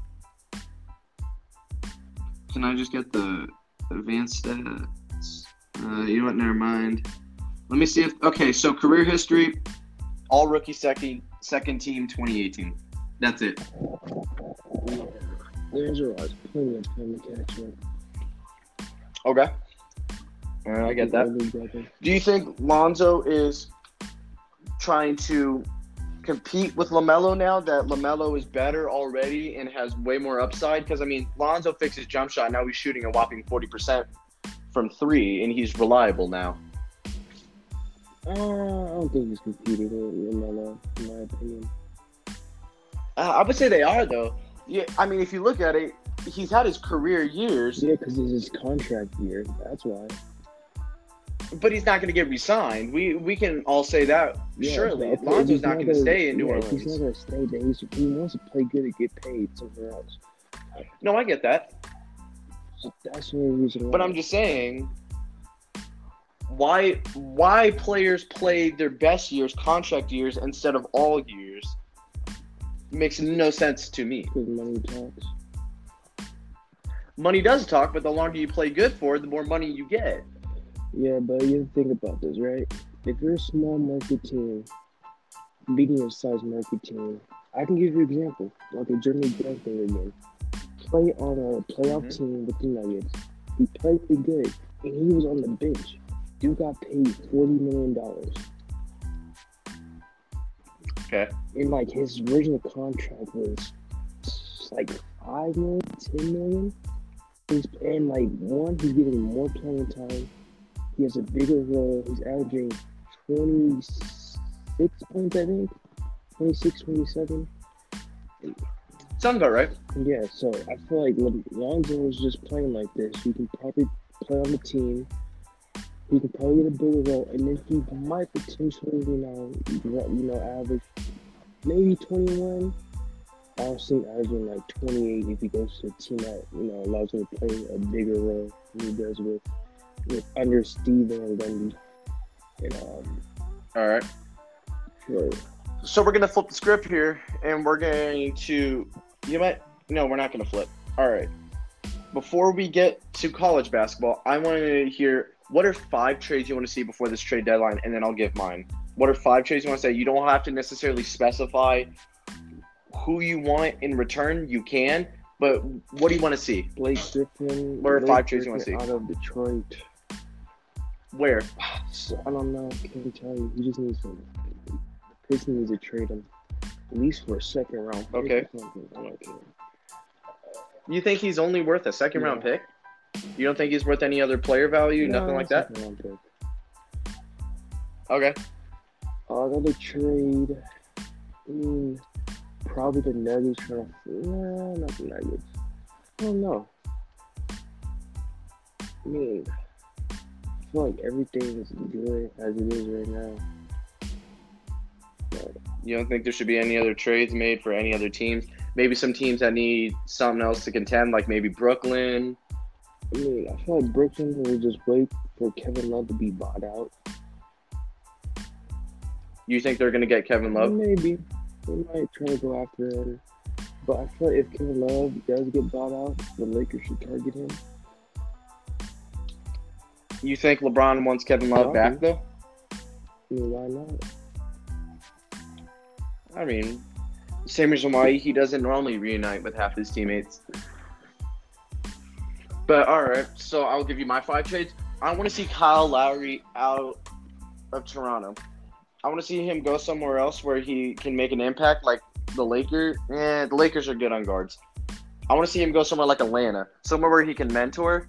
Can I just get the advanced stats? You know what? Never mind. Let me see so career history, all rookie second team 2018. That's it. Yeah. There's plenty of time to catch up. Okay. I get that. Do you think Lonzo is trying to compete with LaMelo now that LaMelo is better already and has way more upside? Because, I mean, Lonzo fixed his jump shot. Now he's shooting a whopping 40% from three, and he's reliable now. I don't think he's competing with LaMelo, in my opinion. I would say they are, though. Yeah, I mean, if you look at it, he's had his career years. Yeah, because it's his contract year. That's why. But he's not going to get re-signed. We can all say that, surely. Okay, Lonzo's not going to stay in New Orleans. He's not going to stay there. He wants to play good and get paid somewhere else. No, I get that. So that's the only reason why. But I'm just saying, why players play their best years, contract years, instead of all years, makes no sense to me. Because money talks. Money does talk, but the longer you play good for, the more money you get. Yeah, but you have to think about this, right? If you're a small market team, medium-sized market team, I can give you an example. Like a Jeremy Grant thing again. Play on a playoff team with the Nuggets. He played pretty good, and he was on the bench. Dude got paid $40 million. Okay. And like his original contract was like $5 million, $10 million. He's getting more playing time. He has a bigger role. He's averaging 26 points, I think. 26, 27. Sounds about right. Yeah, so I feel like Lonzo is just playing like this. He can probably play on the team. He can probably get a bigger role, and then he might potentially, average maybe 21. I'll see averaging like 28 if he goes to a team that, allows him to play a bigger role than he does with under Steve Van Gundy. All right. Sure. So we're going to flip the script here, and we're going to, No, we're not going to flip. All right. Before we get to college basketball, I want to hear what are 5 trades you want to see before this trade deadline, and then I'll give mine. What are 5 trades you want to say? You don't have to necessarily specify who you want in return. You can, but what do you want to see? Blake Griffin. What are 5 trades you want to see? Out of Detroit. Where? So, I don't know. Can't tell you. He just needs to. Pistons need to trade him at least for a second round. Okay. I don't care. You think he's only worth a second round pick? You don't think he's worth any other player value? No, nothing like that? Second round pick. Okay. Another trade. Probably the Nuggets. Nah, not the Nuggets. I don't know. I mean, I feel like everything is good as it is right now. But You don't think there should be any other trades made for any other teams? Maybe some teams that need something else to contend, like maybe Brooklyn. I mean, I feel like Brooklyn will just wait for Kevin Love to be bought out. You think they're going to get Kevin Love? Maybe. They might try to go after him. But I feel like if Kevin Love does get bought out, the Lakers should target him. You think LeBron wants Kevin Love back, though? I mean, why not? I mean, same reason why he doesn't normally reunite with half his teammates. But, all right, so I'll give you my 5 trades. I want to see Kyle Lowry out of Toronto. I want to see him go somewhere else where he can make an impact, like the Lakers. The Lakers are good on guards. I want to see him go somewhere like Atlanta, somewhere where he can mentor,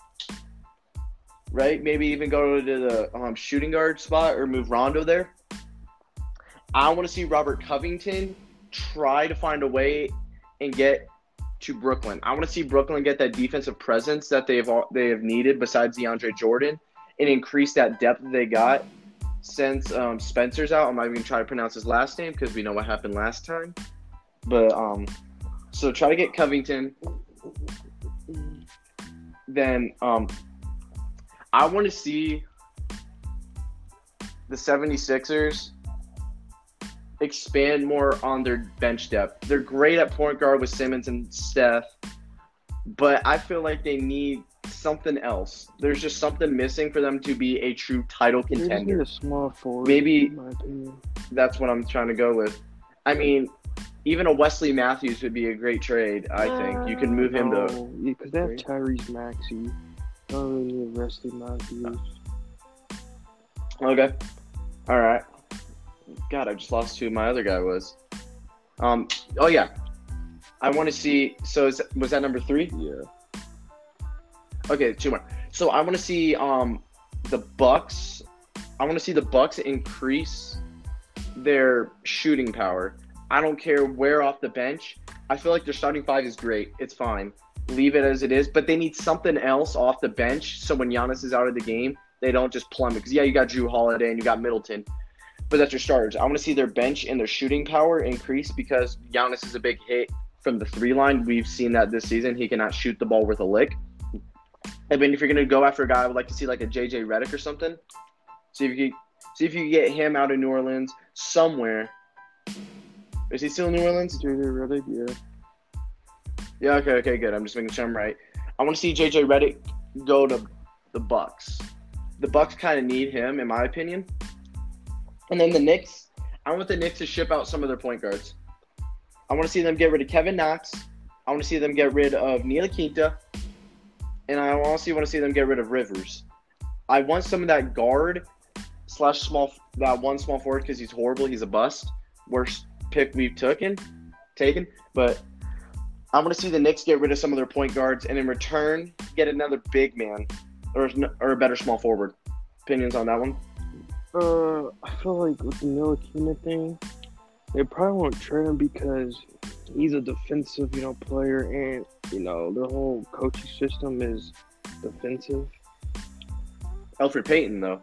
right? Maybe even go to the shooting guard spot or move Rondo there. I want to see Robert Covington try to find a way and get to Brooklyn. I want to see Brooklyn get that defensive presence that they have needed besides DeAndre Jordan and increase that depth that they got since Spencer's out. I'm not even going to try to pronounce his last name because we know what happened last time. But so try to get Covington. Then I want to see the 76ers expand more on their bench depth. They're great at point guard with Simmons and Steph, but I feel like they need something else. There's just something missing for them to be a true title contender. A small forward, maybe in my opinion. That's what I'm trying to go with. I mean, even a Wesley Matthews would be a great trade, I think. You can move him to... because they have Tyrese Maxey. Don't really need Wesley Matthews. Okay. All right. God, I just lost who my other guy was. Oh, yeah. I want to see... So was that number 3? Yeah. Okay, 2 more. So I want to see the Bucks. I want to see the Bucks increase their shooting power. I don't care where off the bench. I feel like their starting 5 is great. It's fine. Leave it as it is. But they need something else off the bench so when Giannis is out of the game, they don't just plummet. Because, yeah, you got Drew Holiday and you got Middleton. But that's your starters. I want to see their bench and their shooting power increase because Giannis is a big hit from the 3 line. We've seen that this season. He cannot shoot the ball worth a lick. I mean, if you're going to go after a guy, I would like to see like a JJ Redick or something. See if you can get him out of New Orleans somewhere. Is he still in New Orleans? JJ Redick, yeah. Yeah, okay, good. I'm just making sure I'm right. I want to see JJ Redick go to the Bucks. The Bucks kind of need him, in my opinion. And then the Knicks, I want the Knicks to ship out some of their point guards. I want to see them get rid of Kevin Knox. I want to see them get rid of Ntilikina. And I also want to see them get rid of Rivers. I want some of that guard / that one small forward because he's horrible. He's a bust. Worst pick we've taken. But I want to see the Knicks get rid of some of their point guards and in return get another big man or a better small forward. Opinions on that one? I feel like with the Ntilikina thing, they probably won't trade him because he's a defensive, player, and their whole coaching system is defensive. Elfrid Payton, though.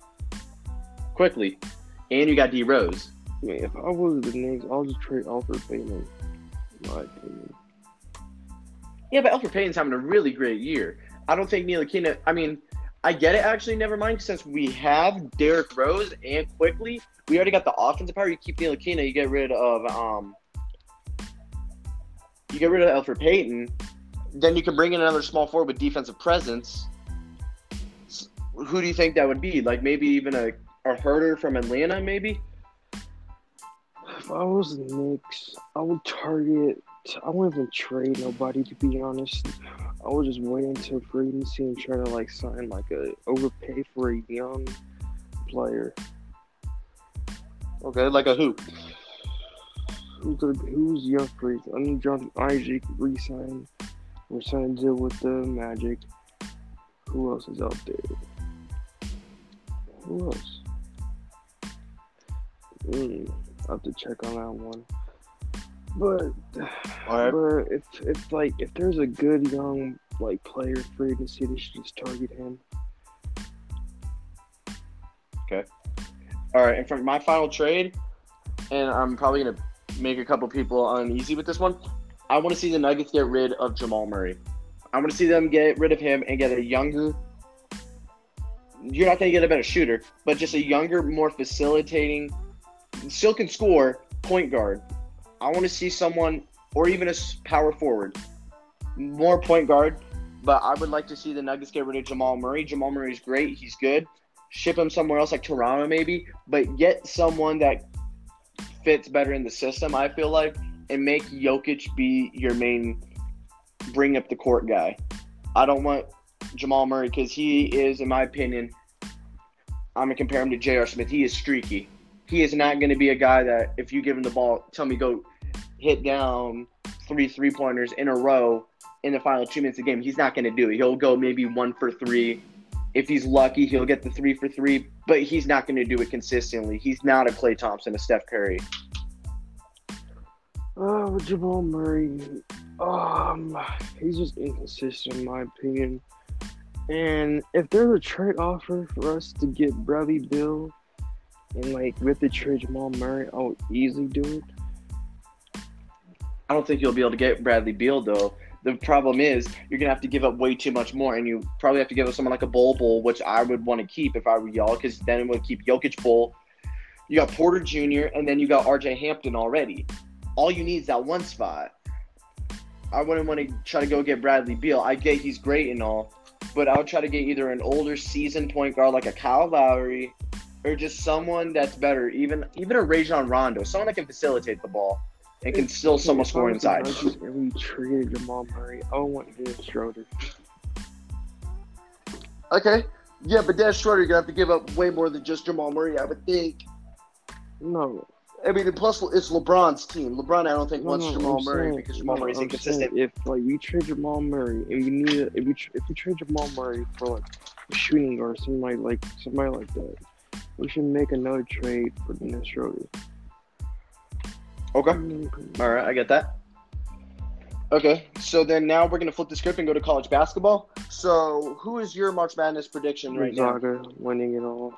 Quickly. And you got D Rose. I mean, if I was the Knicks, I'll just trade Elfrid Payton, in my opinion. Yeah, but Elfrid Payton's having a really great year. I don't think Ntilikina, I get it, actually, never mind, since we have Derrick Rose and Quickly, we already got the offensive power. You keep Ntilikina, you get rid of You get rid of Elfrid Payton, then you can bring in another small forward with defensive presence. Who do you think that would be? Like maybe even a Herder from Atlanta, maybe? If I was the Knicks, I would target. I wouldn't even trade nobody, to be honest. I would just wait until free agency and try to like sign like a overpay for a young player. Okay, like a who? Who's young free? I mean, Jonathan Isaac re-signed. We're signing a deal with the Magic. Who else is out there? Who else? I have to check on that one. But, if there's a good young like player free agency, they should just target him. Okay. All right, and for my final trade, and I'm probably gonna make a couple people uneasy with this one. I want to see the Nuggets get rid of Jamal Murray. I want to see them get rid of him and get a younger. You're not going to get a better shooter, but just a younger, more facilitating, still can score point guard. I want to see someone, or even a power forward, more point guard. But I would like to see the Nuggets get rid of Jamal Murray. Jamal Murray's great. He's good. Ship him somewhere else like Toronto maybe, but get someone that fits better in the system, I feel like, and make Jokic be your main bring up the court guy. I don't want Jamal Murray because he is, in my opinion, I'm going to compare him to J.R. Smith. He is streaky. He is not going to be a guy that if you give him the ball, tell me go hit down 3 3-pointers in a row in the final 2 minutes of the game. He's not going to do it. He'll go maybe 1 for 3. If he's lucky, he'll get the 3 for 3, but he's not going to do it consistently. He's not a Klay Thompson, a Steph Curry. Jamal Murray, he's just inconsistent in my opinion. And if there's a trade offer for us to get Bradley Beal and like with the trade Jamal Murray, I would easily do it. I don't think you'll be able to get Bradley Beal though. The problem is you're gonna have to give up way too much more, and you probably have to give up someone like a Bol, which I would want to keep if I were y'all, because then it would keep Jokic, Bol. You got Porter Jr. and then you got R.J. Hampton already. All you need is that one spot. I wouldn't want to try to go get Bradley Beal. I get he's great and all, but I would try to get either an older seasoned point guard like a Kyle Lowry, or just someone that's better, even a Rajon Rondo, someone that can facilitate the ball and can still somewhat score inside. If we traded Jamal Murray, I would want Dennis Schroeder. Okay. Yeah, but Dennis Schroeder, you're going to have to give up way more than just Jamal Murray, I would think. No. I mean, plus it's LeBron's team. LeBron, I don't think wants Jamal Murray because Jamal Murray's inconsistent. If like we trade Jamal Murray and we need if we trade Jamal Murray for like a shooting guard, somebody like that, we should make another trade for Dennis Schroeder. Okay. All right, I get that. Okay, so then now we're gonna flip the script and go to college basketball. So, who is your March Madness prediction right now? Gonzaga winning it all.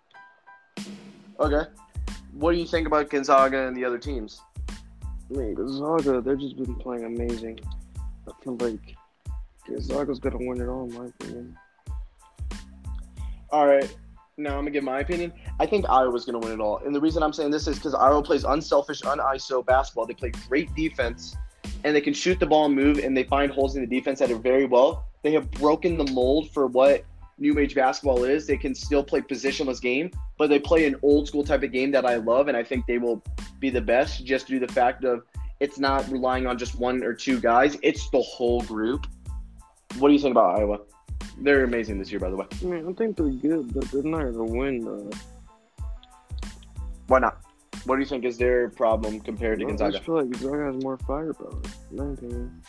Okay. What do you think about Gonzaga and the other teams? I mean, Gonzaga, they've just been playing amazing. I feel like Gonzaga's going to win it all, in my opinion. All right. Now I'm going to give my opinion. I think Iowa's going to win it all. And the reason I'm saying this is because Iowa plays unselfish, un-ISO basketball. They play great defense, and they can shoot the ball and move, and they find holes in the defense that are very well. They have broken the mold for what new age basketball is. They can still play positionless game, but they play an old school type of game that I love, and I think they will be the best just due to the fact of it's not relying on just one or two guys. It's the whole group. What do you think about Iowa? They're amazing this year, by the way. I mean, I think they're good, but they're not going to win, though. Why not? What do you think is their problem compared to Gonzaga? I just feel like Gonzaga has more firepower, in my opinion.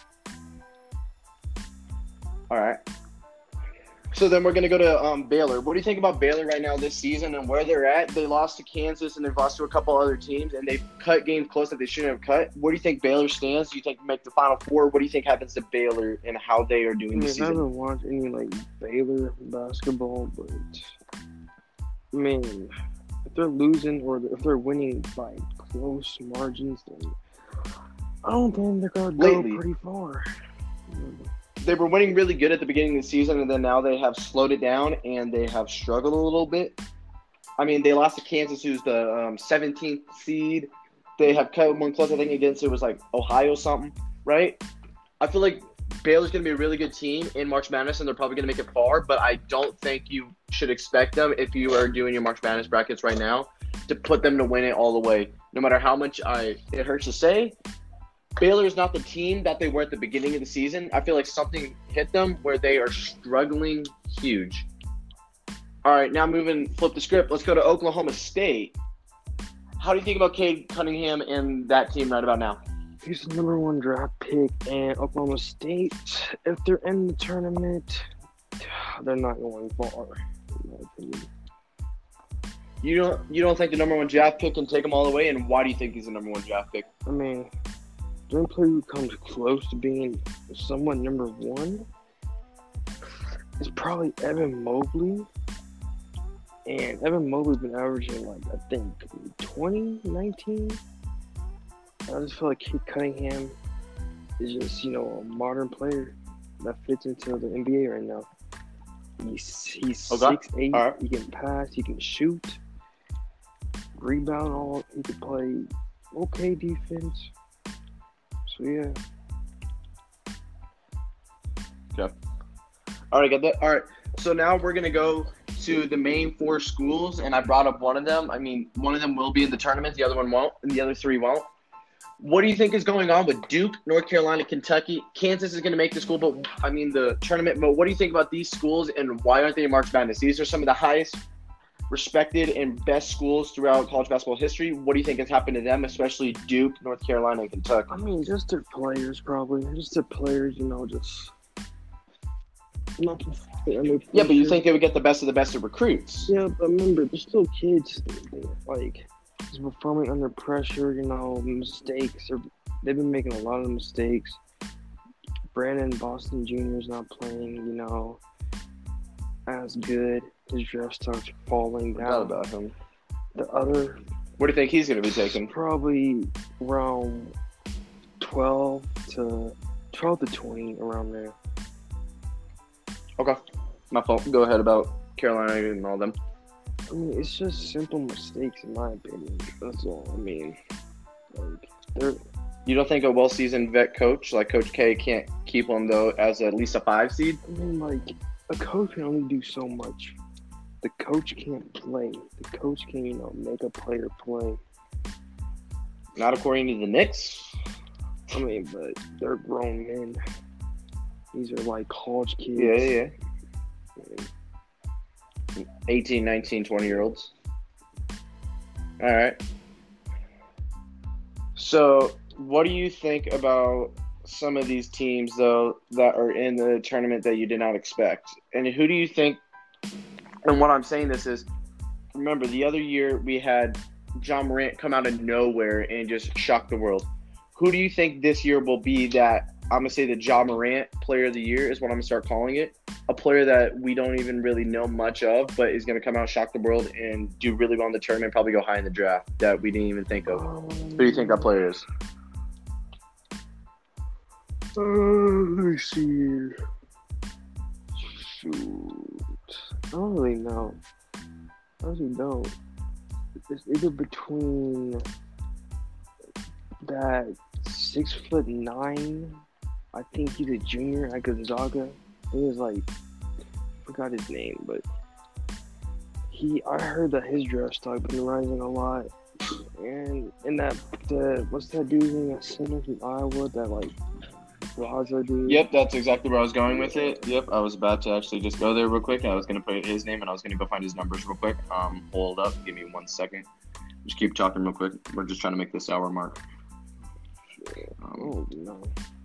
All right. So then we're going to go to Baylor. What do you think about Baylor right now this season and where they're at? They lost to Kansas and they've lost to a couple other teams, and they've cut games close that they shouldn't have cut. Where do you think Baylor stands? Do you think they make the Final Four? What do you think happens to Baylor and how they are doing this season? I haven't watched any, Baylor basketball, but, man, if they're losing or if they're winning by close margins, then I don't think they're going to go pretty far. They were winning really good at the beginning of the season, and then now they have slowed it down, and they have struggled a little bit. I mean, they lost to Kansas, who's the 17th seed. They have cut one close, I think, against it was Ohio something. right? I feel like Baylor's going to be a really good team in March Madness, and they're probably going to make it far, but I don't think you should expect them, if you are doing your March Madness brackets right now, to put them to win it all the way. No matter how much it hurts to say, Baylor is not the team that they were at the beginning of the season. I feel like something hit them where they are struggling huge. All right, now flip the script. Let's go to Oklahoma State. How do you think about Cade Cunningham and that team right about now? He's the number 1 draft pick, and Oklahoma State, if they're in the tournament, they're not going far, in my opinion. You don't think the number 1 draft pick can take him all the way, and why do you think he's the number 1 draft pick? I mean, the only player who comes close to being somewhat number 1 is probably Evan Mobley. And Evan Mobley's been averaging, like, I think, 20, 19. I just feel like Cade Cunningham is just, a modern player that fits into the NBA right now. He's 6'8". Right. He can pass. He can shoot. Rebound. He can play okay defense. So, yeah. Okay. All right, got that. All right. So now we're going to go to the main 4 schools, and I brought up one of them. I mean, one of them will be in the tournament. The other one won't, and the other 3 won't. What do you think is going on with Duke, North Carolina, Kentucky? Kansas is going to make the the tournament. But what do you think about these schools, and why aren't they in March Madness? These are some of the highest respected and best schools throughout college basketball history. What do you think has happened to them, especially Duke, North Carolina, and Kentucky? I mean, just their players, probably. Just their players, just not Yeah, but you think they would get the best of recruits? Yeah, but remember, they're still kids. Like, just performing under pressure, mistakes. They've been making a lot of mistakes. Brandon Boston Jr. is not playing, as good. His draft stock's falling down. What about him? The other... What do you think he's going to be taking? Probably around 12 to 20, around there. Okay. My fault. Go ahead about Carolina and all them. I mean, it's just simple mistakes, in my opinion. That's all. I mean, You don't think a well-seasoned vet coach like Coach K can't keep them, though, as at least a 5 seed? I mean, a coach can only do so much. The coach can't play. The coach can, make a player play. Not according to the Knicks. I mean, but they're grown men. These are like college kids. Yeah. 18, 19, 20-year-olds. All right. So, what do you think about some of these teams, though, that are in the tournament that you did not expect? And who do you think, and what I'm saying this is, remember, the other year we had Ja Morant come out of nowhere and just shock the world. Who do you think this year will be that, I'm going to say the Ja Morant Player of the Year is what I'm going to start calling it? A player that we don't even really know much of, but is going to come out, shock the world, and do really well in the tournament, probably go high in the draft that we didn't even think of. Who do you think that player is? Let me see here. Shoot. I don't really know. I really don't. It's either between that 6'9", I think he's a junior at Gonzaga. He was I forgot his name, but I heard that his draft stock been rising a lot. And what's that dude's name at center from Iowa, that Raja dude? Yep, that's exactly where I was going with it. Yep, I was about to actually just go there real quick. I was going to put his name, and I was going to go find his numbers real quick. Hold up. Give me 1 second. Just keep talking real quick. We're just trying to make this hour mark. Oh, no.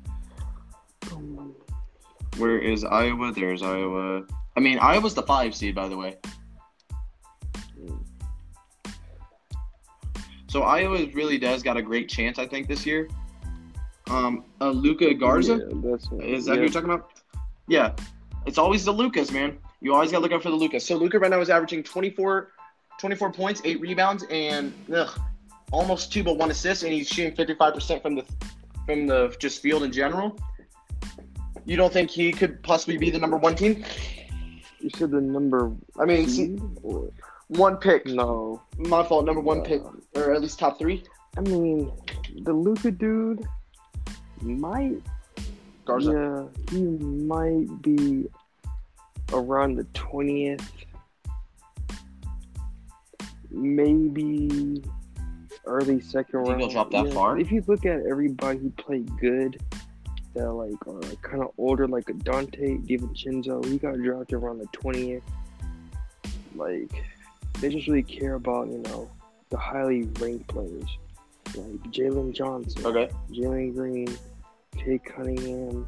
Where is Iowa? There's Iowa. I mean, Iowa's the 5 seed, by the way. So Iowa really does got a great chance, I think, this year. Luka Garza? Yeah, is that who you're talking about? Yeah. It's always the Lucas, man. You always got to look out for the Lucas. So Luka right now is averaging 24 points, 8 rebounds, and almost 2 but 1 assist, and he's shooting 55% from the just field in general. You don't think he could possibly be the number 1 team? You said the number. I mean, 1 pick. No, My fault. Number 1 pick, or at least top 3. I mean, the Luka dude, Might. Garza? Yeah, he might be around the 20th. Maybe early second round. Think he'll drop that far? If you look at everybody who played good, that like are kind of older, like a Dante DiVincenzo, he got drafted around the 20th. Like, they just really care about, the highly ranked players. Like Jalen Johnson, Okay. Jalen Green, Kate Cunningham.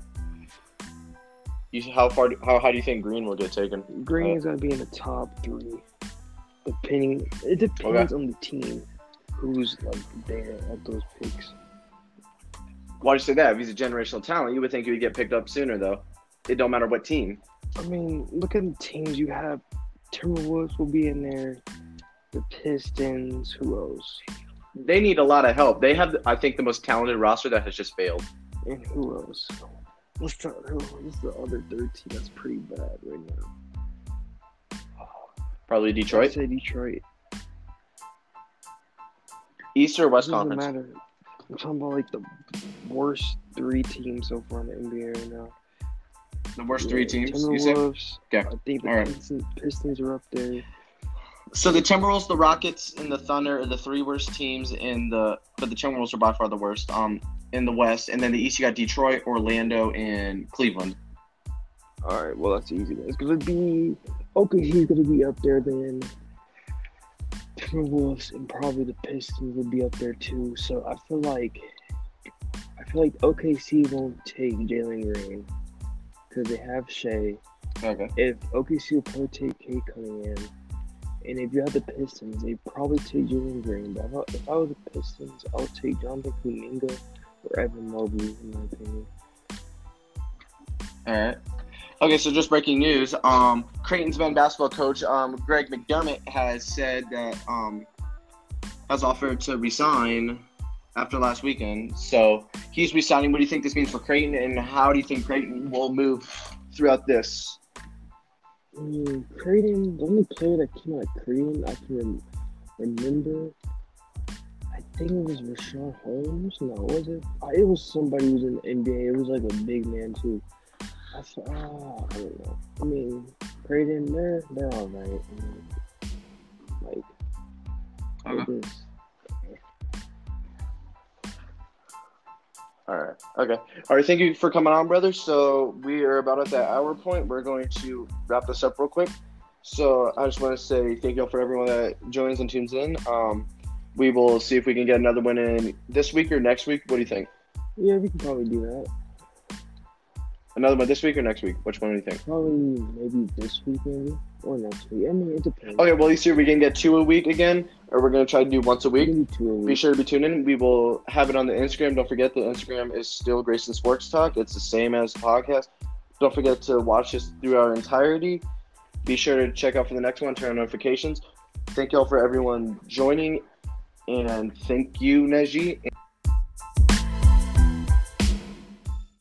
How high do you think Green will get taken? Green is going to be in the top 3. It depends on the team who's like there at those picks. Why do you say that? If he's a generational talent, you would think he would get picked up sooner, though. It don't matter what team. I mean, look at the teams you have. Timberwolves will be in there. The Pistons. Who else? They need a lot of help. They have, I think, the most talented roster that has just failed. And who else? What's the other third team that's pretty bad right now? Probably Detroit. I'd say Detroit. East or West Doesn't Conference? matter. I'm talking about like the worst 3 teams so far in the NBA right now. The worst 3 teams, you say? Timberwolves. Okay. I think the All right. Pistons are up there. So the Timberwolves, the Rockets, and the Thunder are the 3 worst teams but the Timberwolves are by far the worst in the West. And then the East, you got Detroit, Orlando, and Cleveland. All right, well, that's easy. It's going to be OKC's going to be up there then. Timberwolves and probably the Pistons would be up there too. So I feel like OKC won't take Jalen Green because they have Shea. Okay. If OKC will probably take Kate Cunningham, and if you have the Pistons, they probably take Jalen Green. But if I was the Pistons, I would take Jonathan Kuminga or Evan Mobley, in my opinion. All right. Okay, so just breaking news. Creighton's men's basketball coach, Greg McDermott, has said that has offered to resign after last weekend. So he's resigning. What do you think this means for Creighton, and how do you think Creighton will move throughout this? Creighton, the only player that came out of Creighton I can remember, I think it was Rashawn Holmes. No, was it? It was somebody who was in the NBA. It was like a big man too. I don't know. I mean, Creighton, they're all right. Okay. All right. Okay. All right. Thank you for coming on, brother. So we are about at that hour point. We're going to wrap this up real quick. So I just want to say thank you for everyone that joins and tunes in. We will see if we can get another one in this week or next week. What do you think? Yeah, we can probably do that. Another one this week or next week? Which one do you think? Probably maybe this week, maybe, or next week. I mean, it depends. Okay, well, see if we can get 2 a week again, or we're going to try to do once a week. Maybe 2 a week. Be sure to be tuned in. We will have it on the Instagram. Don't forget the Instagram is still Grayson Sports Talk. It's the same as the podcast. Don't forget to watch this through our entirety. Be sure to check out for the next one. Turn on notifications. Thank you all for everyone joining, and thank you, Neji.